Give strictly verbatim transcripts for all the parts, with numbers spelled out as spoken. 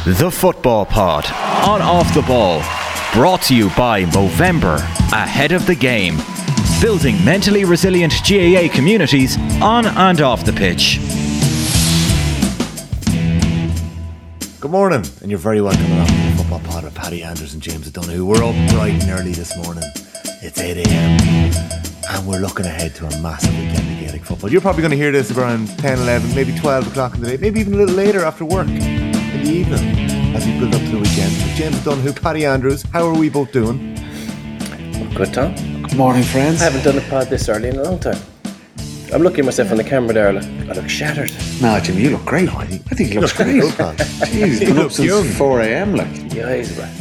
The Football Pod, on Off the Ball, brought to you by Movember, ahead of the game, building mentally resilient G A A communities on and off the pitch. Good morning, and you're very welcome along to the Football Pod with Paddy Andrews and James O'Donoghue. We're up bright and early this morning. It's eight a.m. and we're looking ahead to a massive weekend of Gaelic football. You're probably going to hear this around ten, eleven, maybe twelve o'clock in the day, maybe even a little later after work in the evening as we build up to the weekend. So James O'Donoghue, Paddy Andrews, how are we both doing? Good, Tom. Good morning, friends. I haven't done a pod this early in a long time. I'm looking at myself on the camera there. I look, I look shattered. No, Jimmy, you look great. I think you look great. Jeez, You been look up since young. four a.m. like. The eyes, bro.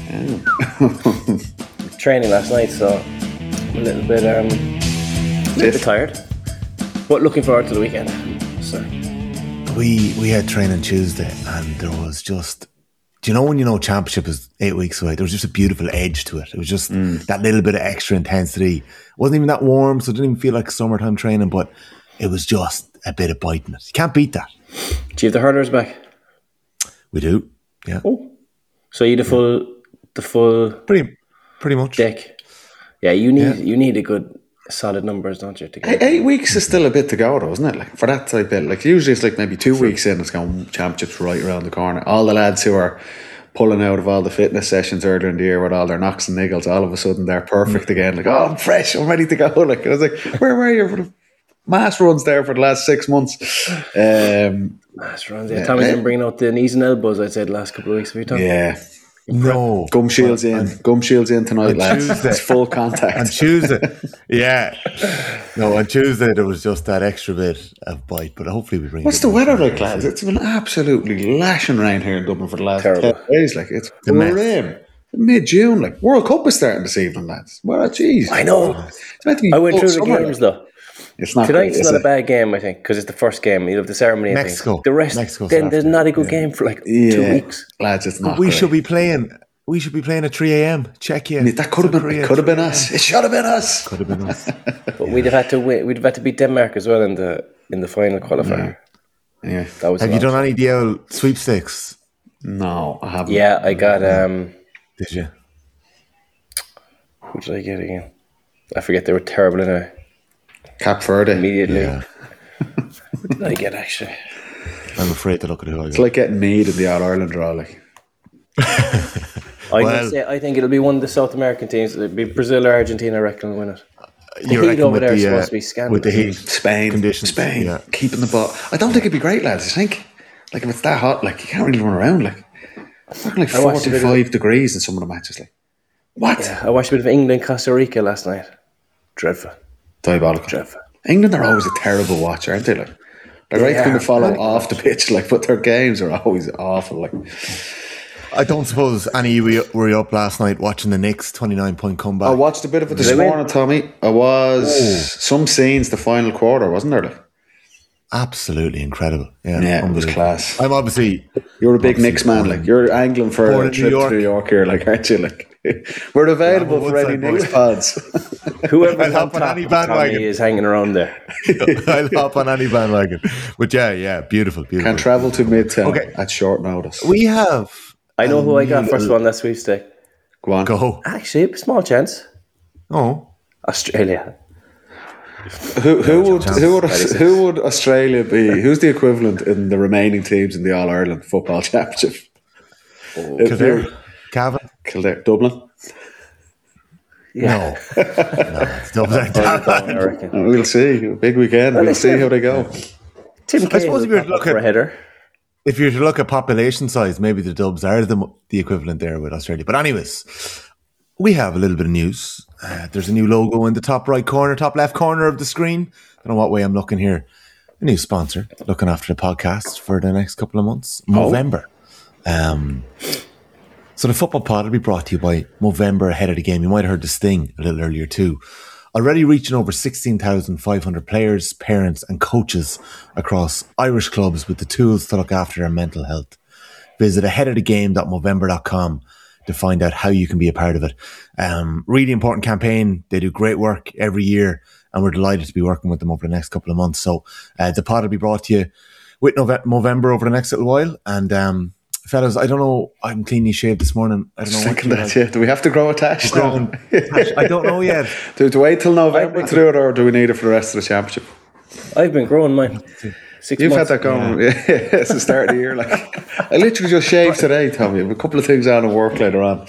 Training last night, so I'm a little bit, um, a little bit tired. But looking forward to the weekend. So. We we had training Tuesday, and there was just, do you know when you know championship is eight weeks away? There was just a beautiful edge to it. It was just mm. that little bit of extra intensity. It wasn't even that warm, so it didn't even feel like summertime training, but it was just a bit of biting it. You can't beat that. Do you have the hurlers back? We do, yeah. Oh. So you the full, the full Pretty, pretty much. deck. Yeah, you need Yeah. you need a good solid numbers, don't you? To get Eight, eight weeks is still a bit to go, though, isn't it? Like for that type of, like usually it's like maybe two weeks in, it's going championships right around the corner. All the lads who are pulling out of all the fitness sessions earlier in the year with all their knocks and niggles, all of a sudden they're perfect again. Like, oh, I'm fresh, I'm ready to go. Like, and I was like, where were you for the mass runs there for the last six months? Um, mass runs. Yeah, Tommy's been bringing out the knees and elbows, I'd say, the last couple of weeks. Have you done? yeah. No. Gum shields in. On- Gum shields in tonight, on lads. Tuesday. It's full contact. On Tuesday, yeah. No, on Tuesday there was just that extra bit of bite, but hopefully we bring What's it the in. weather like, lads? It's been absolutely lashing rain here in Dublin for the last Terrible. ten days. Like, it's The mess. grim. Mid-June, like, World Cup is starting this evening, lads. Well, jeez. I know. It's meant to be I went full through the summer, games, like. though. It's not Tonight's great, is not a it? bad game, I think, because it's the first game. You have the ceremony and Mexico. things. The rest, Mexico's then after. there's not a good Yeah. game for like Yeah. two weeks. Lads, it's not We great. should be playing. We should be playing at three a.m. Check in. That could have been, it could have been us. It should have been us. Could have been us. But we'd have had to win. We'd have had to beat Denmark as well in the in the final qualifier. Yeah. That was Have a you lot. done any D L sweepstakes? No, I haven't. Yeah, I got. um Did you? Who did I get again? I forget. They were terrible in it Cap Verde. immediately. Yeah. Who did I get actually? I'm afraid to look at who I It's got. like getting Mead in the All Ireland draw. Like, I'm Well- gonna say I think it'll be one of the South American teams. It'll be Brazil or Argentina. I reckon will win it. The You heat reckon over with there is the, uh, supposed to be scandalous. with the heat Spain. conditions? Spain. Yeah. Keeping the ball. I don't think it'd be great, lads. I think, like, if it's that hot, like, you can't really run around. Like, it's like I watched a bit of- forty-five degrees in some of the matches. Like, what? Yeah, I watched a bit of England Costa Rica last night. Dreadful. Diabolical. Dreadful. England are always a terrible watch, aren't they? Like, they're great to Yeah. kind of follow off the pitch, like, but their games are always awful. Like, I don't suppose any of you were you up last night watching the Knicks twenty-nine point comeback. I watched a bit of it this they win? morning, Tommy. I was some scenes the final quarter, wasn't there? Like, Absolutely incredible. Yeah, yeah, it was unbelievable. class. I'm obviously You're a big obviously Knicks man, born like in- you're angling for born a in trip New York. to New York here, like, aren't you? Like, we're available Yeah, I'm a for any Woodside Knicks boy. pods. Whoever's I'll on hop on top any of bandwagon. Tommy is hanging around there. I'll hop on any bandwagon. But yeah, yeah, beautiful, beautiful. Can travel to Midtown Okay. at short notice. We have. I know a who I got new first little- one that sweepstake. Go on. Go. Actually, small chance. Oh, Australia. Who, who would chance. who would who would Australia be? Who's the equivalent in the remaining teams in the All Ireland Football Championship? If Kildare, you're- Cavan. Kildare, Dublin. Yeah. No, no, it's Dublin. I reckon. We'll see. Big weekend. We'll they see said- how they go. Tim I suppose Cahill if you're will pop up looking- for a header. If you're to look at population size, maybe the Dubs are the the equivalent there with Australia. But anyways, we have a little bit of news. Uh, there's a new logo in the top right corner, top left corner of the screen. I don't know what way I'm looking here. A new sponsor looking after the podcast for the next couple of months. Movember. Um, so the Football Pod will be brought to you by Movember ahead of the game. You might have heard the Sting a little earlier too. Already reaching over sixteen thousand five hundred players, parents and coaches across Irish clubs with the tools to look after their mental health. Visit ahead of the game dot movember dot com to find out how you can be a part of it. Um, really important campaign. They do great work every year and we're delighted to be working with them over the next couple of months. So uh, the pod will be brought to you with Nove- Movember over the next little while, and um, fellas, I don't know. I'm cleanly shaved this morning. I don't know what Thinking you that, like. yeah. Do we have to grow a tash? Growing tash. I don't know yet. Do, do we wait till November to do it, or do we need it for the rest of the championship? I've been growing mine. Six You've months. had that going, yeah. yeah, it's the start of the year. Like, I literally just shaved today, Tommy. I have a couple of things on at work later on.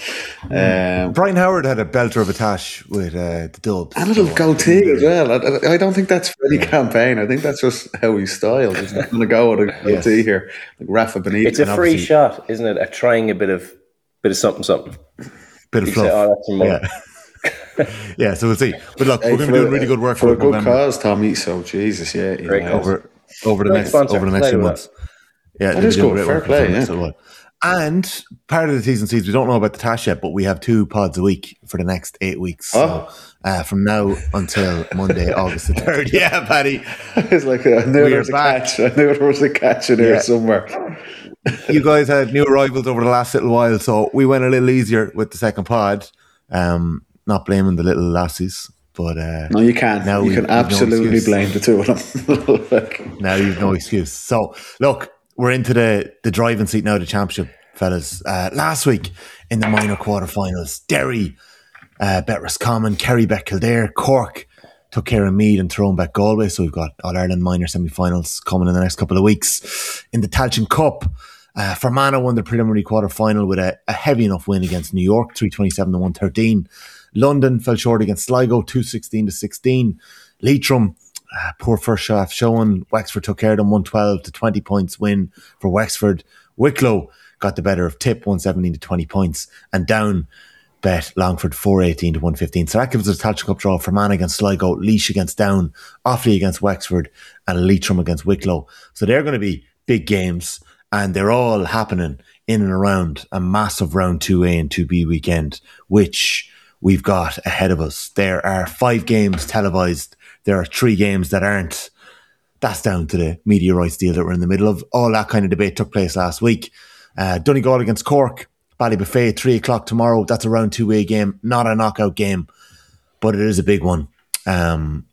Um, Brian Howard had a belter of a tash with uh, the Dubs. and a little goatee as well. I, I don't think that's for any campaign. I think that's just how he's styled. He's not going to go with a goatee Yes. here, like Rafa Benitez. It's a free obviously- shot, isn't it? At trying a bit of bit of something, something. Bit of You fluff. say, oh, that's some money. Yeah. Yeah, so we'll see. But look, Hey, we're going to for be doing a- really good work for a for good November. cause, Tommy. So Jesus, yeah, you Great know. cause. over over the Great next sponsor. over the next few Delighted with months. Yeah, That they'll is be doing good. great Fair work play, for the next yeah. little while. And part of the T's and C's, we don't know about the tash yet, but we have two pods a week for the next eight weeks. So Oh. uh, from now until Monday, August the third. Yeah, Paddy. It's like I knew We there are was a back. catch. I knew there was a catch in there Yeah. somewhere. You guys had new arrivals over the last little while, so we went a little easier with the second pod. Um, not blaming the little lassies, but uh, No, you can't. Now you we- can we've no absolutely excuse. blame the two of them. Like, now you've no excuse. So, look, we're into the, the driving seat now, the championship, fellas. Uh, last week in the minor quarterfinals, Derry, uh, bet Roscommon, Kerry bet Kildare, Cork took care of Meath and Tyrone bet Galway. So we've got All Ireland minor semi-finals coming in the next couple of weeks. In the Tailteann Cup, uh, Fermanagh won the preliminary quarter-final with a, a heavy enough win against New York, three twenty-seven to one thirteen. London fell short against Sligo, two sixteen to sixteen. Leitrim, uh, poor first half showing. Wexford took care of them, one twelve to twenty points win for Wexford. Wicklow got the better of Tip, one seventeen to twenty points. And down bet Longford, four eighteen to one fifteen. So that gives us a Tailteann Cup draw. Fermanagh against Sligo, Laois against Down, Offaly against Wexford, and Leitrim against Wicklow. So they're going to be big games, and they're all happening in and around a massive round two A and two B weekend, which we've got ahead of us. There are five games televised. There are three games that aren't. That's down to the media rights deal that we're in the middle of. All that kind of debate took place last week. Uh, Donegal against Cork, Ballybuffet, three o'clock tomorrow. That's a round two A game, not a knockout game, but it is a big one. Um,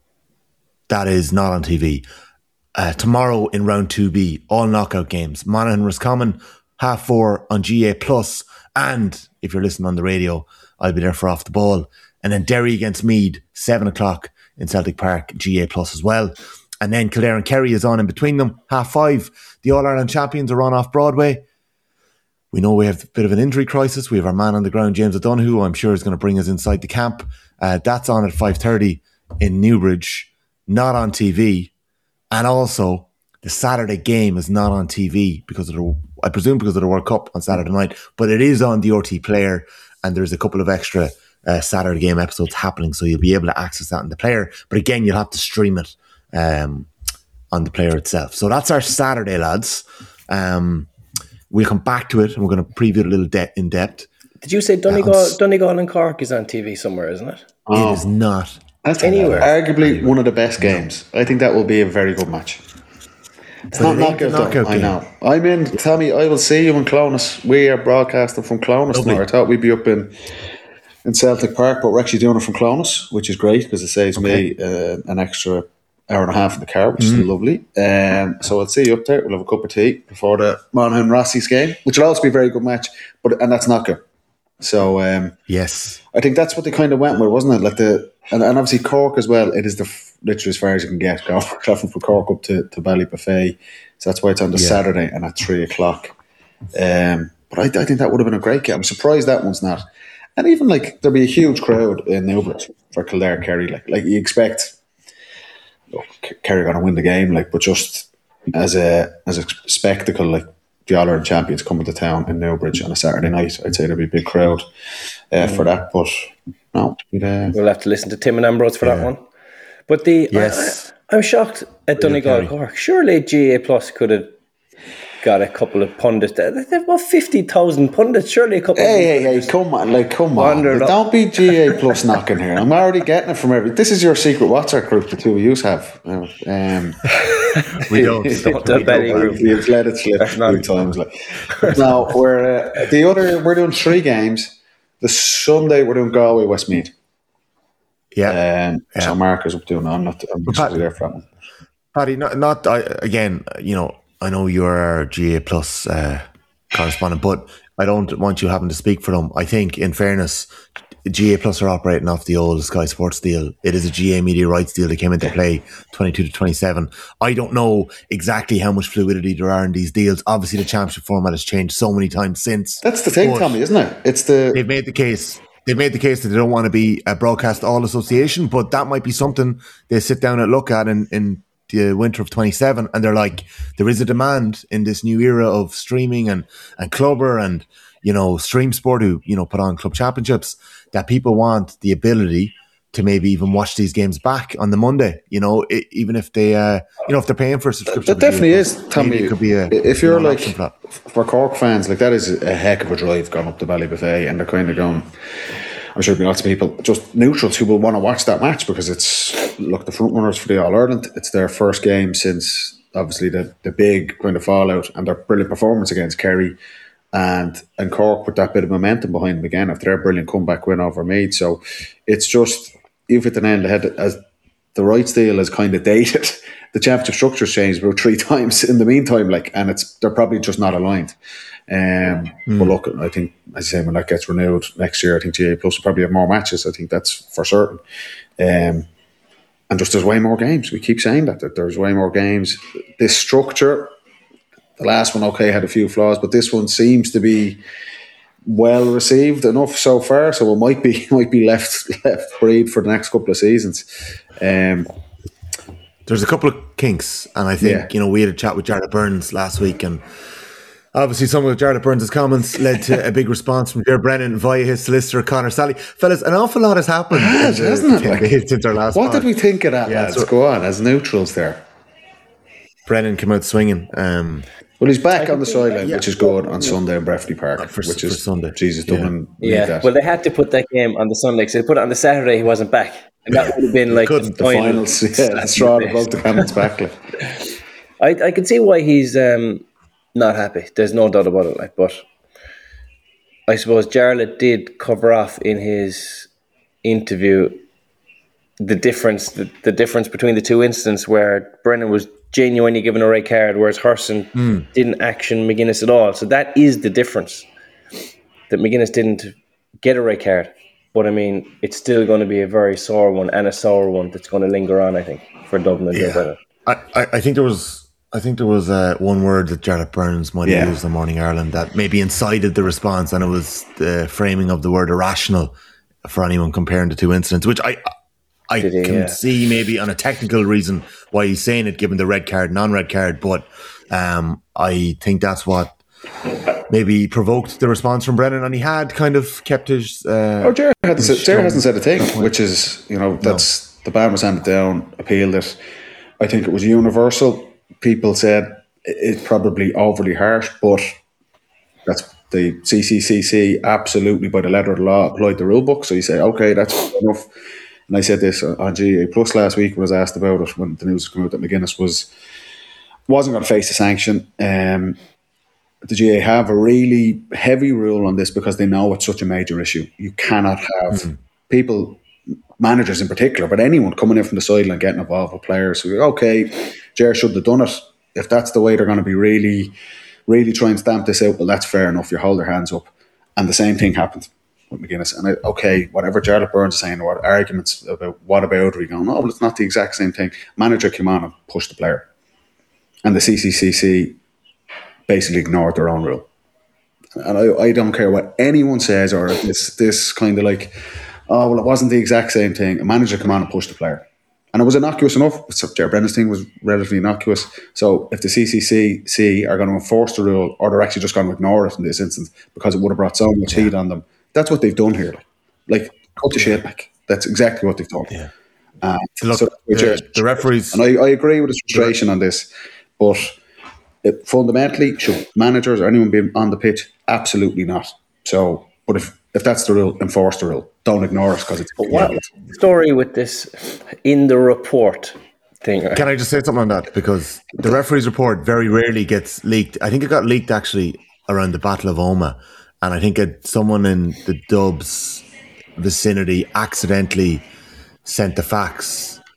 that is not on T V. Uh, tomorrow in round two B, all knockout games. Monaghan Roscommon, half four on G A Plus. And if you're listening on the radio, I'll be there for Off the Ball. And then Derry against Meath, seven o'clock in Celtic Park, G A Plus as well. And then Kildare and Kerry is on in between them, half five. The All-Ireland champions are on off Broadway. We know we have a bit of an injury crisis. We have our man on the ground, James O'Donoghue, who I'm sure is going to bring us inside the camp. Uh, that's on at five thirty in Newbridge, not on T V. And also, the Saturday game is not on T V because of the, I presume because of the World Cup on Saturday night, but it is on the R T Player, and there's a couple of extra uh, Saturday game episodes happening, so you'll be able to access that in the Player. But again, you'll have to stream it um, on the Player itself. So that's our Saturday, lads. Um, we'll come back to it, and we're going to preview it a little de- in depth. Did you say Donegal, Donegal and Cork is on T V somewhere, isn't it? Oh. It is not. That's Anywhere. arguably one of the best games. I think that will be a very good match. It's not it ain't the knockout, though. knockout I game. know. I'm in. Tommy, I will see you in Clonus. We are broadcasting from Clonus Lovely. now. I thought we'd be up in in Celtic Park, but we're actually doing it from Clonus, which is great because it saves me uh, an extra hour and a half in the car, which Mm-hmm. is lovely. Um, so I'll see you up there. We'll have a cup of tea before the Monaghan Rossies game, which will also be a very good match. But and that's knockout. So um, Yes. I think that's what they kind of went with, wasn't it? Like the and, and obviously Cork as well. It is the f- literally as far as you can get, going traveling from Cork up to to Ballybuffet. So that's why it's on the Yeah. Saturday and at three o'clock. Um, but I, I think that would have been a great game. I'm surprised that one's not. And even like there'll be a huge crowd in Newbridge for Kildare Kerry. Like like you expect, look, K- Kerry are going to win the game. Like, but just as a as a spectacle, like the All Ireland champions coming to town in Newbridge on a Saturday night, I'd say there'll be a big crowd uh, for that. But no, we'd, uh, We'll have to listen to Tim and Ambrose for that one. But the Yes. I, I'm shocked at Donegal Kerry. Cork. Surely G A Plus could have got a couple of pundits. They they have about fifty thousand pundits. Surely a couple. Hey, of hey, hey, come on, like, come on. Wandered up. Don't be G A plus knocking here. I'm already getting it from every. This is your secret WhatsApp group the two of you have. Uh, Um, We don't. Don't do that, group. You've let it slip a That's not- few times. Like. Now, we're, uh, the other, we're doing three games. The Sunday, we're doing Galway, Westmeath. Yeah. Um, So Mark is up doing I'm not I'm Pat- not there for that one. Paddy, not, not I, again, you know, I know you're our G A Plus uh, correspondent, but I don't want you having to speak for them. I think, in fairness, G A Plus are operating off the old Sky Sports deal. It is a G A media rights deal that came into play twenty-two to twenty-seven. I don't know exactly how much fluidity there are in these deals. Obviously, the championship format has changed so many times since. That's the thing, Tommy, isn't it? It's the they've made the case. They've made the case that they don't want to be a broadcast all association, but that might be something they sit down and look at in, in the winter of twenty-seven, and they're like, there is a demand in this new era of streaming and and Clubber and, you know, Stream Sport, who, you know, put on club championships, that people want the ability to maybe even watch these games back on the Monday, you know, it, even if they, uh, you know, if they're paying for a subscription. That definitely is, Tommy. It could be a, if you're you know, like, for, for Cork fans, like that is a heck of a drive going up to Ballybuffet, and they're kind of going, I'm sure there'll be lots of people, just neutrals, who will want to watch that match because it's, look, the front runners for the All-Ireland. It's their first game since, obviously, the, the big kind of fallout and their brilliant performance against Kerry. And and Cork put that bit of momentum behind them again after their brilliant comeback win over Meath. So it's just, you've hit the nail on the head, as the rights deal is kind of dated. The championship structure's changed about three times in the meantime, like, and it's they're probably just not aligned. Um, mm. But look, I think, as you say, when that gets renewed next year, I think G A Plus will probably have more matches. I think that's for certain. Um, and just there's way more games. We keep saying that, that there's way more games. This structure, the last one, okay, had a few flaws, but this one seems to be well received enough so far. So it might be might be left left breed for the next couple of seasons. Um, There's a couple of kinks, and I think, yeah. you know, we had a chat with Jarlath Burns last week, and obviously some of Jarlath Burns' comments led to a big response from Ger Brennan via his solicitor, Conor Sally. Fellas, an awful lot has happened. It has, the, hasn't it? Like, since our last what pod. did we think of that, yeah, lads? so, go on, as neutrals there. Brennan came out swinging. Um, well, he's back on the sideline, yeah. which is good, on Sunday in Breffni Park, uh, for, which is for Sunday. Jesus, Dublin. Yeah, yeah. That. Well, they had to put that game on the Sunday, because they put it on the Saturday, he wasn't back. And that would have been like the, the finals. Yeah, the straw above the camel's back. Like. I, I can see why he's um, not happy. There's no doubt about it. Like, but I suppose Jarlath did cover off in his interview the difference, the, the difference between the two incidents, where Brennan was genuinely given a red card, whereas Herson mm. didn't action McGuinness at all. So that is the difference, that McGuinness didn't get a red card. But I mean, it's still going to be a very sore one, and a sour one that's going to linger on, I think, for Dublin. Yeah. I, I, I think there was, I think there was uh, one word that Jarlath Burns might have yeah. used in Morning Ireland that maybe incited the response, and it was the framing of the word irrational for anyone comparing the two incidents, which I, I he, can yeah. see maybe on a technical reason why he's saying it, given the red card, non-red card. But um, I think that's what maybe provoked the response from Brennan, and he had kind of kept his. Uh, oh, Ger hasn't said a thing, which is, you know, that's no. the ban was handed down, appealed it. I think it was universal. People said it's probably overly harsh, but that's the C C C C absolutely, by the letter of the law, applied the rule book. So you say, okay, that's enough. And I said this on G A Plus last week when I was asked about it, when the news came out that McGuinness was wasn't going to face a sanction. Um, the G A have a really heavy rule on this because they know it's such a major issue. You cannot have mm-hmm. people, managers in particular, but anyone coming in from the sideline getting involved with players who go, okay, Ger shouldn't have done it. If that's the way they're going to be really, really trying to stamp this out, well, that's fair enough. You hold their hands up. And the same thing happened with McGuinness. And I, okay, whatever Jarlath Burns is saying, what arguments about what about, we go, no, well, it's not the exact same thing. Manager came on and pushed the player. And the C C C C basically ignored their own rule. And I, I don't care what anyone says, or this this kind of like, oh, well, it wasn't the exact same thing. A manager came on and pushed the player. And it was innocuous enough. So Ger Brennan's thing was relatively innocuous. So if the C C C C are going to enforce the rule, or they're actually just going to ignore it in this instance because it would have brought so much yeah. heat on them, that's what they've done here. Like, cut the shit back. That's exactly what they've done. Yeah. Um, Look, so the, the referees... And I, I agree with his frustration on this, but it, fundamentally, should managers or anyone be on the pitch? Absolutely not. So, but if, if that's the rule, enforce the rule. Don't ignore it because it's... But what story with this in the report thing? Can I just say something on that? Because the referee's report very rarely gets leaked. I think it got leaked actually around the Battle of Omagh, and I think it, someone in the Dubs vicinity accidentally sent the fax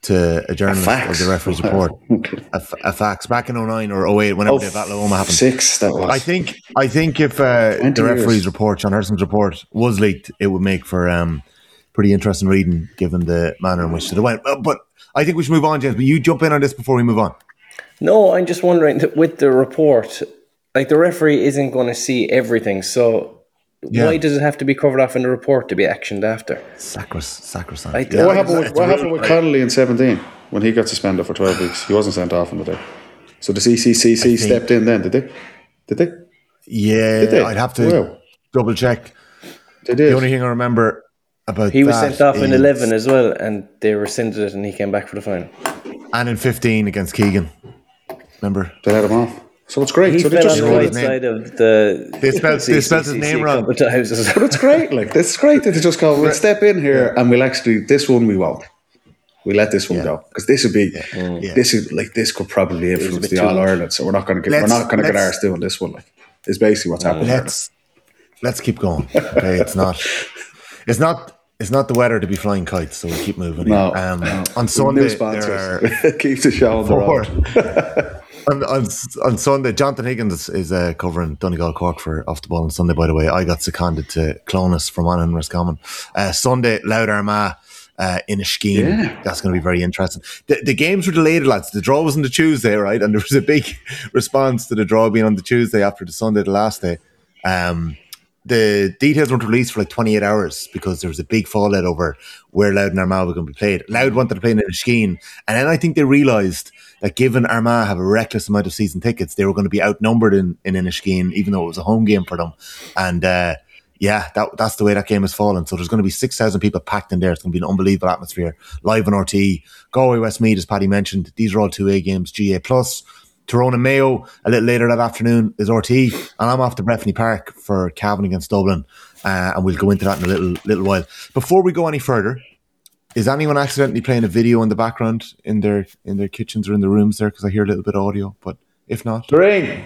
to a journalist A of the referee's report. a, a fax back in oh nine or oh eight, whenever Oh, the Battle of Omagh happened. Six, that was. I think I think if uh, the referee's years. report, John Herson's report, was leaked, it would make for um, pretty interesting reading, given the manner in which it went. Uh, but I think we should move on, James. But you jump in on this before we move on. No, I'm just wondering that with the report, like the referee isn't going to see everything, so Yeah. why does it have to be covered off in the report to be actioned after? Sacros- sacrosanct. I- Yeah, what it's- happened with, it's what a happened real- with Connolly in seventeen when he got suspended for twelve weeks? He wasn't sent off in the day. So the C C C C think- stepped in then, did they? Did they? Yeah, Did they? I'd have to Wow. double check. They did. The only thing I remember about He was that sent off in is- eleven as well, and they rescinded it, and he came back for the final. and in fifteen against Keegan. Remember? They let him off. So it's great. He so they fell just on the wrote right his name. side of the. They spelled- they spelled his name wrong. A couple of times as But well. it's great. Like this is great that they just go. We'll step in here and we'll actually this one we won't. We let this one Yeah. go because this would be Yeah. this is like this could probably influence bit the too All much. Ireland. So we're not going to get Let's- we're not going to get let's- ours doing this one. Like is basically what's happening. Let's let's keep going. Okay, it's not it's not it's not the weather to be flying kites, so we keep moving. No, here. Um, no. on New Sunday sponsors. there are Keep the show on the four. road. on, on, on Sunday, Jonathan Higgins is uh, covering Donegal Cork for Off the Ball on Sunday, by the way. I got seconded to Clonus from Monaghan Roscommon. Uh, Sunday, Loud Armagh uh, in a scheme. Yeah. That's going to be very interesting. The, the games were delayed, lads. The draw was on the Tuesday, right? And there was a big response to the draw being on the Tuesday after the Sunday, the last day. Um, the details weren't released for like twenty-eight hours because there was a big fallout over where Loud and Armagh were going to be played. Loud wanted to play in Inniskeen, and then I think they realised that given Armagh have a reckless amount of season tickets, they were going to be outnumbered in, in Inniskeen, even though it was a home game for them. And uh, yeah, that that's the way that game has fallen. So there's going to be six thousand people packed in there. It's going to be an unbelievable atmosphere. Live on R T E. Galway Westmeath, as Paddy mentioned, these are all two A games, G A plus. Tyrone and Mayo a little later that afternoon is R T E, and I'm off to Breffni Park for Cavan against Dublin, uh, and we'll go into that in a little little while. Before we go any further, is anyone accidentally playing a video in the background in their in their kitchens or in the rooms there? Because I hear a little bit of audio, but if not, Lorraine.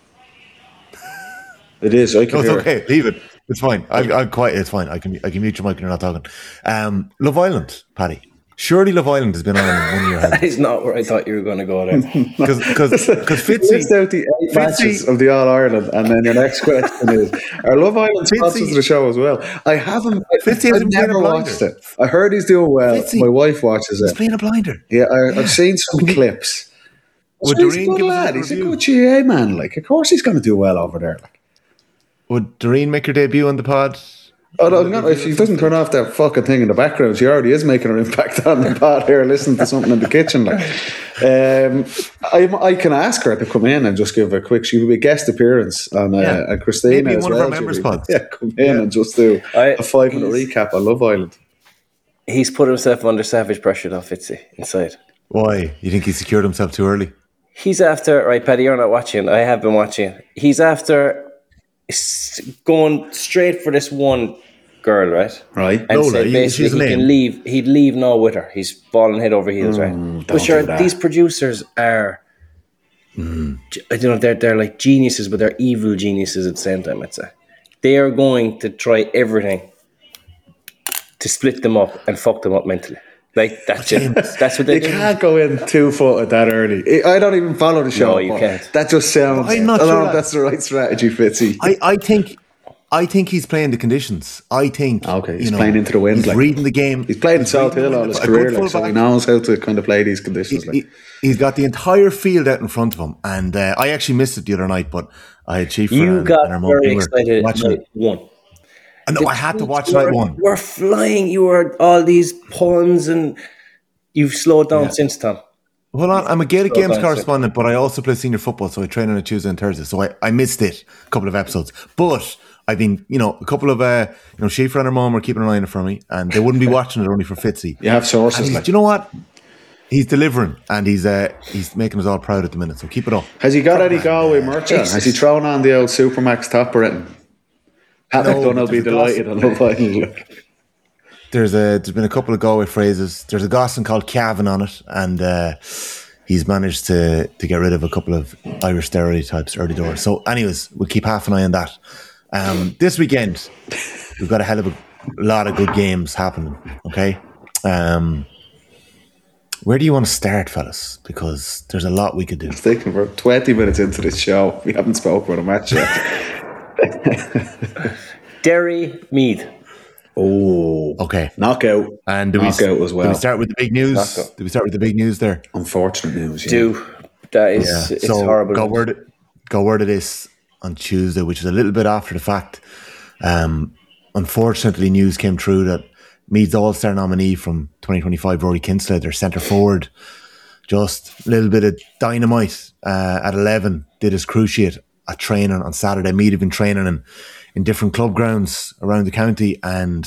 It is. I can no, it's hear okay. it. Leave it. It's fine. I, I'm quiet. It's fine. I can I can mute your mic when you're not talking. Um, Love Island, Paddy. Surely Love Island has been on in one year. That is not where I thought you were going to go there. Because because Fitzy List out the eight Fitzy- matches of the All Ireland, and then your next question is: Are Love Island sponsors Fitzy- of the show as well? I haven't. Fitzy I've hasn't been never a blinder. watched it. I heard he's doing well. Fitzy- My wife watches he's it. playing a blinder. Yeah, I, I've seen some clips. Would So he's a Doreen good give us a lad. little He's a review? good G A A man. Like, of course, he's going to do well over there. Like, Would Doreen make her debut on the pod? oh, no, not if he doesn't turn off that fucking thing in the background. She already is making an impact on the pod here, listening to something in the kitchen. Like, um, I, I can ask her to come in and just give a quick. She will be a guest appearance on uh, Yeah. and Christina Maybe as one of well. our members' Julie. pods. Yeah, come in and just do I- a five minute he's- recap on Love Island. He's put himself under savage pressure, though, Fitzy, inside. Why? You think he secured himself too early? He's after, right, Paddy, you're not watching. I have been watching. He's after s- going straight for this one girl, right? Right. And Lola, said you- basically she's a he name. can leave. He'd leave now with her. He's falling head over heels, right? But sure, do that. these producers are, Mm. g- I don't know, they're they're like geniuses, but they're evil geniuses at the same time. I'd say they are going to try everything to split them up and fuck them up mentally. Like that's it. That's what they You do. can't go in two footed that early. I don't even follow the show. No, you but can't. That just sounds. I'm not I don't sure know if that- that's the right strategy, Fitzy. I, I think I think he's playing the conditions. I think Okay, he's you know, playing into the wind, He's like- reading the game. He's played in South reading Hill the all wind. his A good career, like, so he fullback. knows how to kind of play these conditions. Like. He, he's got the entire field out in front of him, and uh, I actually missed it the other night. But I had Chief You and, got and our mum, very we were excited at watching night it. one. And no, I had to watch You night were- one. You were flying. You were all these puns, and you've slowed down since, Tom. Hold on, I'm a Gaelic Slow Games down, correspondent, but I also play senior football, so I train on a Tuesday and Thursday. So I, I missed it, a couple of episodes. But I've been, you know, a couple of, uh, you know, Schaefer and her mum were keeping an eye on it for me, and they wouldn't be watching it only for Fitzy. You have And sources. he's, Like. do you know what? He's delivering, and he's uh, he's making us all proud at the minute. So keep it up. Has he got any Galway merch on? Jesus. Has he thrown on the old Supermax top written? Patrick No, Dunn will but be there's a delighted on Love Island. Like. There's a there's been a couple of Galway phrases. There's a Gosling called Cavan on it, and uh, he's managed to to get rid of a couple of Irish stereotypes early doors. So, anyways, we'll keep half an eye on that. Um, this weekend, we've got a hell of a lot of good games happening. Okay, um, Where do you want to start, fellas? Because there's a lot we could do. It's taken about twenty minutes into this show. We haven't spoken about a match yet. Derry, Meath. Oh, okay. Knockout. And do knockout we, as well. Do we start with the big news? Knockout. Do we start with the big news there? Unfortunate news. Yeah. Do. That is, Yeah. it's so horrible. Got word, got word of this on Tuesday, which is a little bit after the fact. Um, unfortunately, news came through that Meath's All-Star nominee from twenty twenty-five, Rory Kinsley, their centre forward, just a little bit of dynamite uh, at eleven, did his cruciate at training on Saturday. Meath have been training in, in different club grounds around the county, and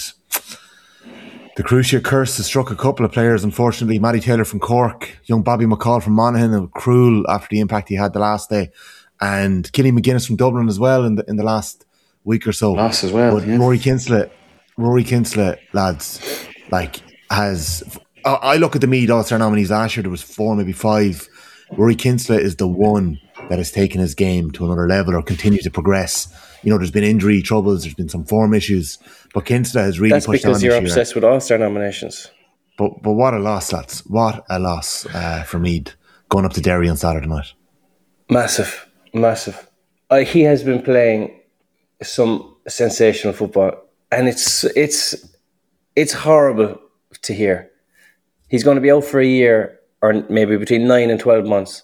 the cruciate curse has struck a couple of players, unfortunately. Matty Taylor from Cork, young Bobby McCall from Monaghan, and cruel after the impact he had the last day, and Killian McGuinness from Dublin as well in the in the last week or so. Lost as well, But yeah. Rory Kinsley, Rory Kinsley, lads, like, has... I, I look at the Meath All-Star nominees last year, there was four, maybe five. Rory Kinsley is the one that has taken his game to another level or continues to progress. You know, there's been injury troubles, there's been some form issues, but Kinsley has really That's pushed on because you're this year. obsessed with All-Star nominations. But but what a loss, lads. What a loss uh, for Meath going up to Derry on Saturday night. Massive, massive. Uh, he has been playing some sensational football, and it's it's it's horrible to hear. He's going to be out for a year, or maybe between nine and twelve months.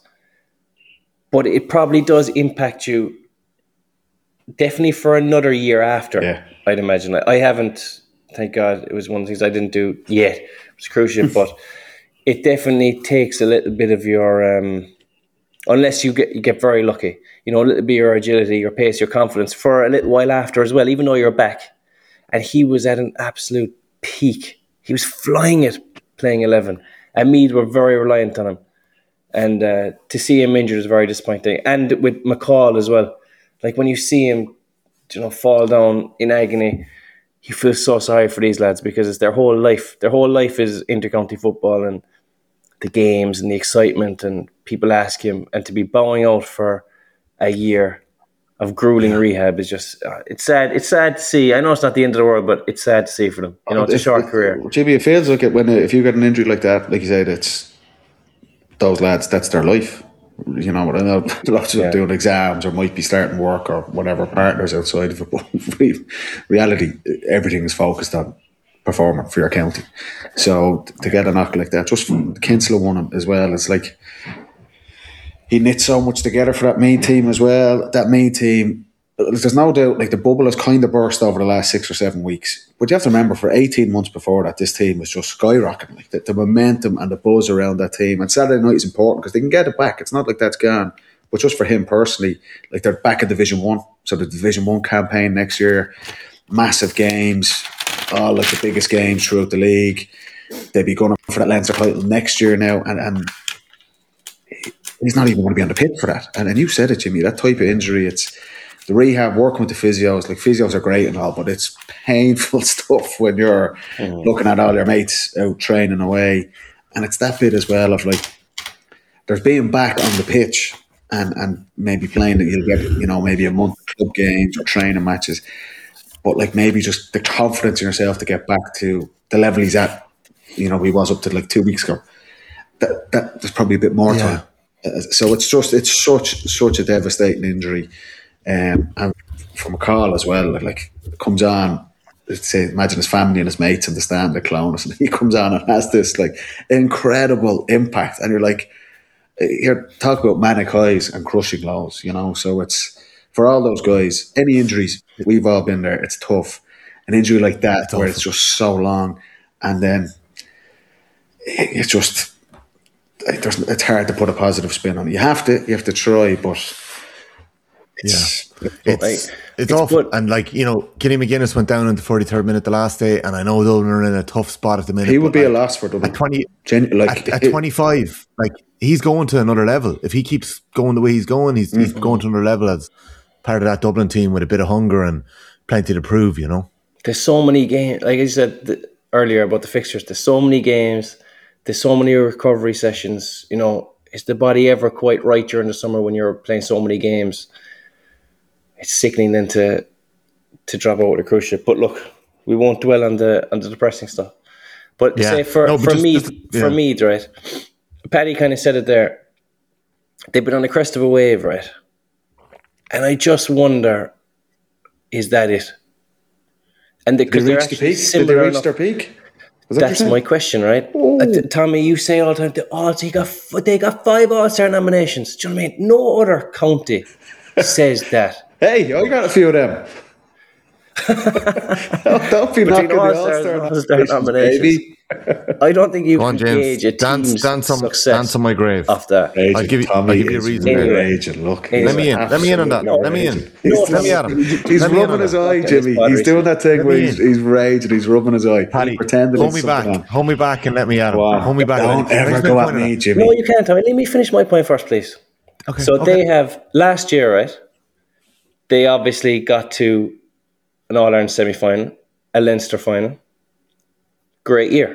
But it probably does impact you definitely for another year after, Yeah. I'd imagine. I haven't, thank God, it was one of the things I didn't do yet. It was crucial, but it definitely takes a little bit of your, um, unless you get you get very lucky, you know, a little bit of your agility, your pace, your confidence for a little while after as well, even though you're back. And he was at an absolute peak. He was flying it playing eleven. And Meath were very reliant on him. And uh, to see him injured is very disappointing. And with McCall as well. Like when you see him, you know, fall down in agony, you feel so sorry for these lads because it's their whole life. Their whole life is intercounty football and the games and the excitement, and people ask him, and to be bowing out for a year of grueling rehab is just, uh, it's sad. It's sad to see. I know it's not the end of the world, but it's sad to see for them. You know, it's a short career. Jimmy, it feels like it when uh, if you get an injury like that, like you said, it's those lads, that's their life. You know, I know lots of them Yeah. doing exams or might be starting work or whatever, partners outside of it. But in reality, everything is focused on performing for your county. So to get a knock like that, just from Kinsley won him as well. It's like he knit so much together for that Meath team as well. That Meath team, there's no doubt, like the bubble has kind of burst over the last six or seven weeks. But you have to remember, for eighteen months before that, this team was just skyrocketing. Like the, the momentum and the buzz around that team. And Saturday night is important because they can get it back. It's not like that's gone. But just for him personally, like they're back in Division One. So the Division One campaign next year, massive games, all like the biggest games throughout the league. They'll be going up for that Leinster title next year now, and and he's not even going to be on the pitch for that. And and you said it, Jimmy, that type of injury, it's the rehab, working with the physios. Like physios are great and all, but it's painful stuff when you're mm. looking at all your mates out training away, and it's that bit as well of like there's being back on the pitch and and maybe playing that you'll get, you know, maybe a month of club games or training matches, but like maybe just the confidence in yourself to get back to the level he's at. You know, he was up to like two weeks ago. That that there's probably a bit more Yeah. time. Uh, so it's just it's such such a devastating injury, um, and from a call as well. Like comes on, let's say, imagine his family and his mates in the stand, they're clowning us, and he comes on and has this like incredible impact, and you're like, here talk about manic highs and crushing lows, you know. So it's for all those guys. Any injuries, we've all been there. It's tough. An injury like that It's where awful. it's just so long, and then it, it's just. There's, it's hard to put a positive spin on it. You have to, you have to try, but it's, Yeah. It's Right. it's, It's awful. good. And like, you know, Kenny McGuinness went down in the forty-third minute the last day, and I know Dublin are in a tough spot at the minute. he would but be a like, loss for Dublin. at twenty Gen- like at, at it- twenty-five, like he's going to another level. If he keeps going the way he's going, he's, he's going to another level as part of that Dublin team with a bit of hunger and plenty to prove, you know. There's so many games, like I said th- earlier about the fixtures, there's so many games, there's so many recovery sessions. You know, is the body ever quite right during the summer when you're playing so many games? It's sickening then to to drop out with a cruise ship. But look, we won't dwell on the on the depressing stuff. But Yeah. say for, No, but for just- me, just- yeah. for me, right, Paddy kind of said it there. They've been on the crest of a wave, right? And I just wonder, is that it? And Did because they they're reach the actually peak? Did they similar reach enough. their peak? Is that what That's you're my saying? question, right? Uh, t- Tommy, you say all the time, oh, they got f- they got five All-Star nominations. Do you know what I mean? No other county says that. Hey, I got a few of them. don't, don't be knocking the All-Stars All-Star and All-Star nominations, nominations. baby. I don't think you Go on, can James. gauge a Dance, team's dance, on, success dance on my grave. off that. Agent, I'll give you- Tommy I'll give you a is reason. real Anyway. agent. Look, Anyway. Let me in. Let me in on that. absolutely Let me in. real agent. He's, Let me at him. he's Let me in rubbing on his that. eye, Okay, Jimmy. it's He's doing that thing Let where me he's, in. he's raging. He's rubbing his eye. Paddy, He's pretending hold it's me back. something on. Hold me back and let me at him. Wow. Hold me back. Don't Let- ever let me go point at it me, out. Jimmy. No, you can't, Tommy. Let me finish my point first, please. Okay. So okay. they have, last year, right, they obviously got to an All-Ireland semi-final, a Leinster final. Great year.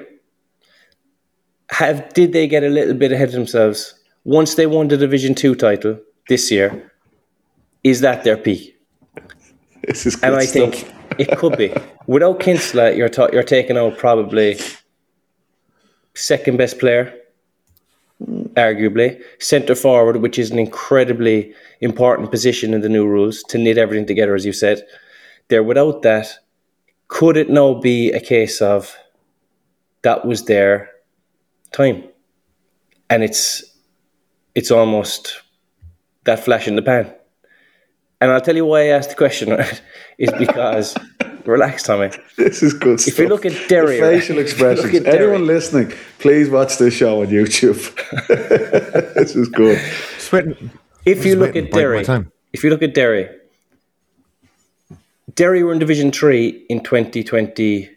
Have Did they get a little bit ahead of themselves? Once they won the Division two title this year, is that their peak? This is good And I stuff. think it could be. Without Kinsella, you're, ta- you're taking out probably second best player, arguably. Centre forward, which is an incredibly important position in the new rules to knit everything together, as you said. There, without that, could it now be a case of that was their time? And it's it's almost that flash in the pan. And I'll tell you why I asked the question, right? Is because, relax, Tommy. This is good stuff. If you look at Derry, The facial right? expressions. Look at Derry. Anyone listening, please watch this show on YouTube. This is good. Just waiting. If you Just look waiting, at biding my Derry, time. if you look at Derry, Derry were in Division Three in twenty twenty-one,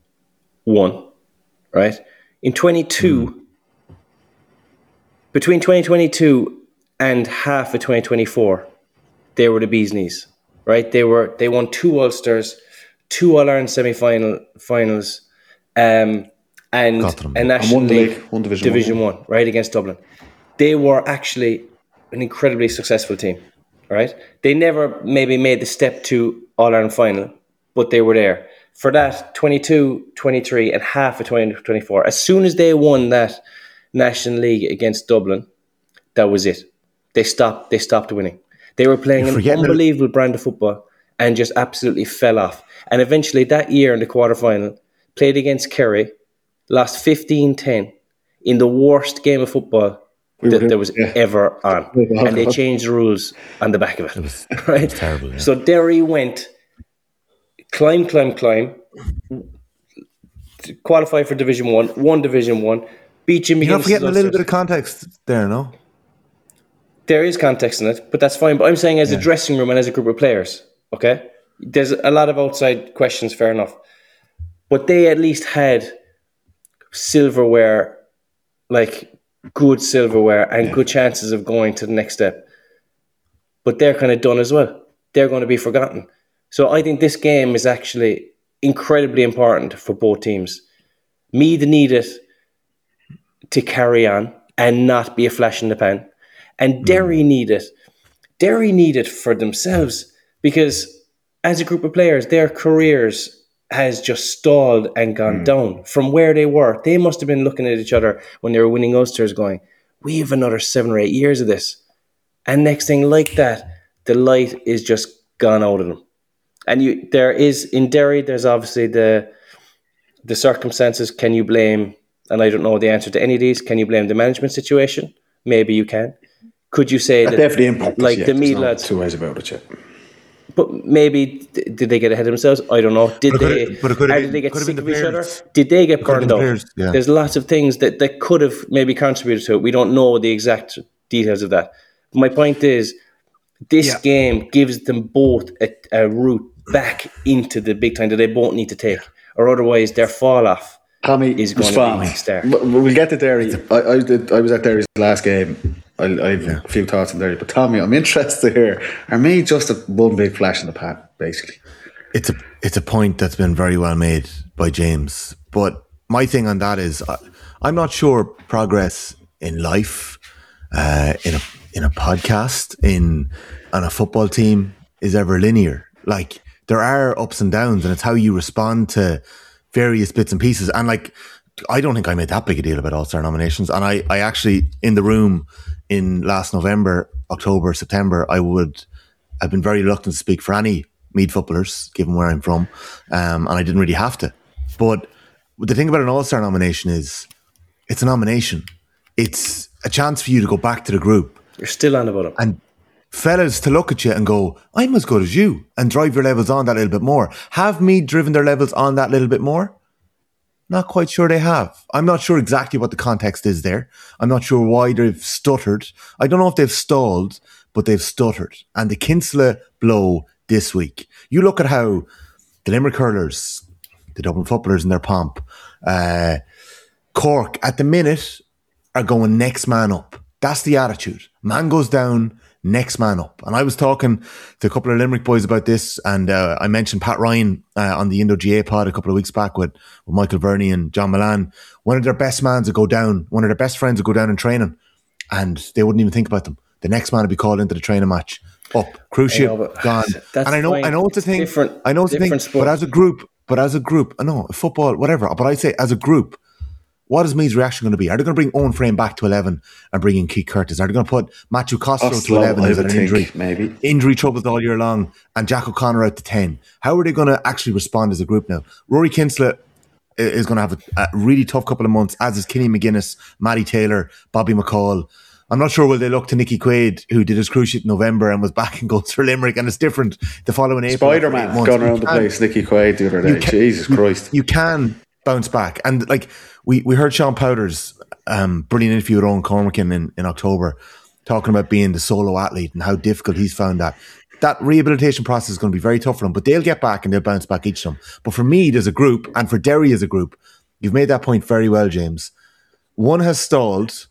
right? In twenty-two, Hmm. between twenty twenty-two and half of twenty twenty-four, they were the bee's knees, right? They were they won two Ulsters, two All Ireland semi final finals, um, and Got them. a And national won the league, league, won Division Division One. One, right, against Dublin. They were actually an incredibly successful team, right? They never maybe made the step to All Ireland final, but they were there. For that, twenty-two, twenty-three, and half of twenty twenty-four, as soon as they won that National League against Dublin, that was it. They stopped. They stopped winning. They were playing You're an forgetting the- unbelievable brand of football and just absolutely fell off. And eventually, that year in the quarterfinal, played against Kerry, lost fifteen ten in the worst game of football We were that there, there was yeah. ever on. Oh, God. And they changed the rules on the back of it. right? terrible, yeah. So Derry went climb, climb, climb, qualify for Division One, won Division One, beat Jimmy You're not Guinness's forgetting a little Ulsters. bit of context there, no? There is context in it, but that's fine. But I'm saying as a dressing room and as a group of players, okay? There's a lot of outside questions, fair enough. But they at least had silverware, like good silverware and good chances of going to the next step. But they're kind of done as well. They're going to be forgotten. So I think this game is actually incredibly important for both teams. Meath need it to carry on and not be a flash in the pan. And Derry need it. Derry need it for themselves because as a group of players, their careers has just stalled and gone down from where they were. They must have been looking at each other when they were winning Ulsters going, we have another seven or eight years of this. And next thing like that, the light is just gone out of them. And you, there is, in Derry, there's obviously the the circumstances. Can you blame, and I don't know the answer to any of these, can you blame the management situation? Maybe you can. Could you say That that, definitely impacted. like yeah, the there's Meath no lads, two ways about it. Yeah. but maybe, th- did they get ahead of themselves? I don't know. Did But it they, could've- but it could've or been- did they get could've sick been of the each other? players. Did they get could've been burned the out? players, yeah. There's lots of things that, that could have maybe contributed to it. We don't know the exact details of that. But my point is, this Yeah. game gives them both a, a route back into the big time that they both need to take, or otherwise their fall off Tommy is was going to fine. be a star. But we'll get to Derry. I, I, did, I was at Derry's last game. I, I have a few thoughts on Derry. But Tommy, I'm interested here. Are me just a one big flash in the pan, basically? It's a it's a point that's been very well made by James. But my thing on that is, I, I'm not sure progress in life, uh, in a in a podcast, in on a football team is ever linear. Like there are ups and downs, and it's how you respond to various bits and pieces. And like I don't think I made that big a deal about All-Star nominations. And I, I actually, in the room in last November, October, September, I would, I've been very reluctant to speak for any Meath footballers, given where I'm from. Um, and I didn't really have to. But the thing about an All-Star nomination is it's a nomination. It's a chance for you to go back to the group. You're still on about it. And fellas to look at you and go, I'm as good as you, and drive your levels on that little bit more. Have Meath driven their levels on that little bit more? Not quite sure they have. I'm not sure exactly what the context is there. I'm not sure why they've stuttered. I don't know if they've stalled, but they've stuttered. And the Kinsella blow this week. You look at how the Limerick hurlers, the Dublin footballers in their pomp, uh, Cork at the minute are going next man up. That's the attitude. Man goes down, next man up. And I was talking to a couple of Limerick boys about this, and uh, I mentioned Pat Ryan uh, on the Indo G A pod a couple of weeks back with, with Michael Verney and John Milan. One of their best mans would go down, one of their best friends would go down in training, and they wouldn't even think about them. The next man would be called into the training match. Up, cruise ship, know, gone. And I know, fine. I know it's a thing. Different, I know it's a thing. Sport. But as a group, but as a group, I know football, whatever. But I'd say as a group, what is Meath's reaction going to be? Are they going to bring Owen Frame back to eleven and bring in Keith Curtis? Are they going to put Matthew Costello to eleven as an injury? Maybe. Injury troubles all year long, and Jack O'Connor out to ten. How are they going to actually respond as a group now? Rory Kinsella is going to have a, a really tough couple of months, as is Kenny McGuinness, Matty Taylor, Bobby McCall. I'm not sure will they look to Nicky Quaid, who did his cruise ship in November and was back in goals for Limerick, and it's different the following April. Spider-Man gone around the place, Nicky Quaid the other day. Can, Jesus Christ. You, you can bounce back. And like we, we heard Sean Powder's um, brilliant interview with Owen Cormacan in, in October, talking about being the solo athlete and how difficult he's found that. That rehabilitation process is going to be very tough for them, but they'll get back and they'll bounce back each of them. But for Meath as a group, and for Derry as a group, you've made that point very well, James. One has stalled,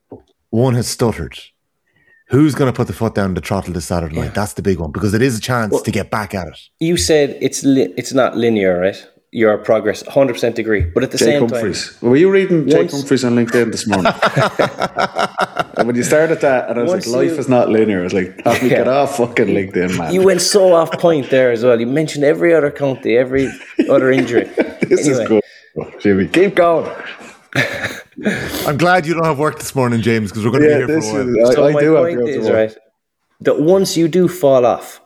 one has stuttered. Who's going to put the foot down the throttle this Saturday night? Yeah. That's the big one, because it is a chance well, to get back at it. You said it's li- it's not linear, right? Your progress, one hundred percent agree. But at the Jake same Humphreys. time... Were you reading Jake Humphreys on LinkedIn this morning? And when you started that, and I was once like, life you, is not linear. I was like, have me yeah. get off fucking LinkedIn, man. You went so off point there as well. You mentioned every other county, every other injury. This anyway. is good. Jimmy, keep going. I'm glad you don't have work this morning, James, because we're going to yeah, be here for a while. Is, so I, my I do point have is, right, that once you do fall off,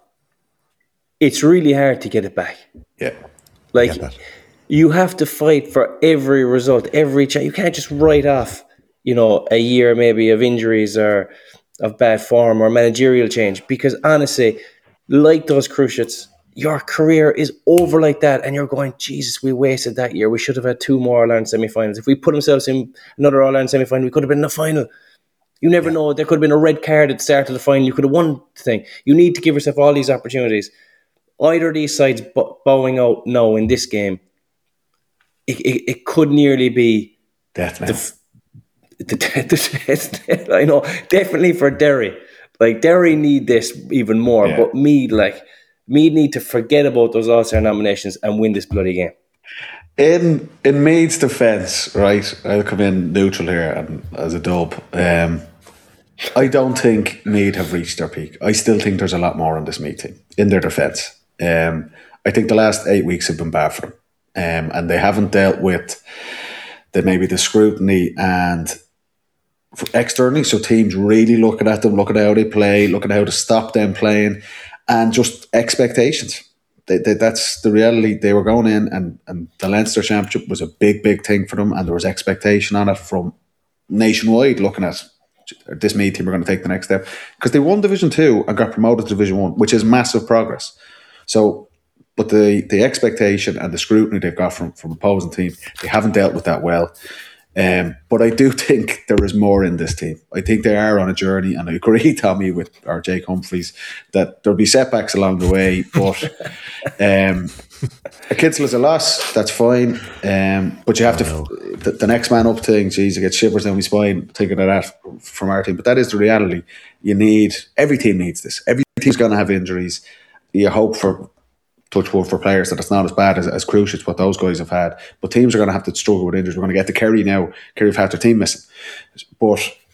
it's really hard to get it back. Yeah. Like, you have to fight for every result, every chance. You can't just write off, you know, a year maybe of injuries or of bad form or managerial change, because honestly, like those cruciates, your career is over like that, and you're going, Jesus, we wasted that year. We should have had two more All-Ireland semi-finals. If we put ourselves in another All-Ireland semi-final, we could have been in the final. You never yeah. know. There could have been a red card at the start of the final. You could have won the thing. You need to give yourself all these opportunities. Either of these sides bowing out now in this game, it, it, it could nearly be definitely. The, the, the, the, I know, definitely for Derry. Like, Derry need this even more, yeah. but Meath, like, Meath need to forget about those All-Star nominations and win this bloody game. In in Meath's defence, right, I'll come in neutral here and as a dub. Um, I don't think Meath have reached their peak. I still think there's a lot more on this Meath team in their defence. Um, I think the last eight weeks have been bad for them, um, and they haven't dealt with the maybe the scrutiny and externally. So teams really looking at them, looking at how they play, looking at how to stop them playing. And just expectations. They, they, that's the reality. They were going in, and, and the Leinster Championship was a big, big thing for them, and there was expectation on it from nationwide, looking at this Meath team are going to take the next step. Because they won Division Two and got promoted to Division One, which is massive progress. So, but the the expectation and the scrutiny they've got from, from opposing teams, they haven't dealt with that well. Um, but I do think there is more in this team. I think they are on a journey, and I agree, Tommy, with our Jake Humphreys, that there'll be setbacks along the way. But um, a Kinsell's a loss, that's fine. Um, but you have to, the, the next man up thing, geez, I get shivers down my spine thinking of that from our team. But that is the reality. You need, every team needs this. Every team's going to have injuries. You hope for, touch wood for players, that it's not as bad as, as Cruciates, what those guys have had. But teams are going to have to struggle with injuries. We're going to get to Kerry now. Kerry have had their team missing. But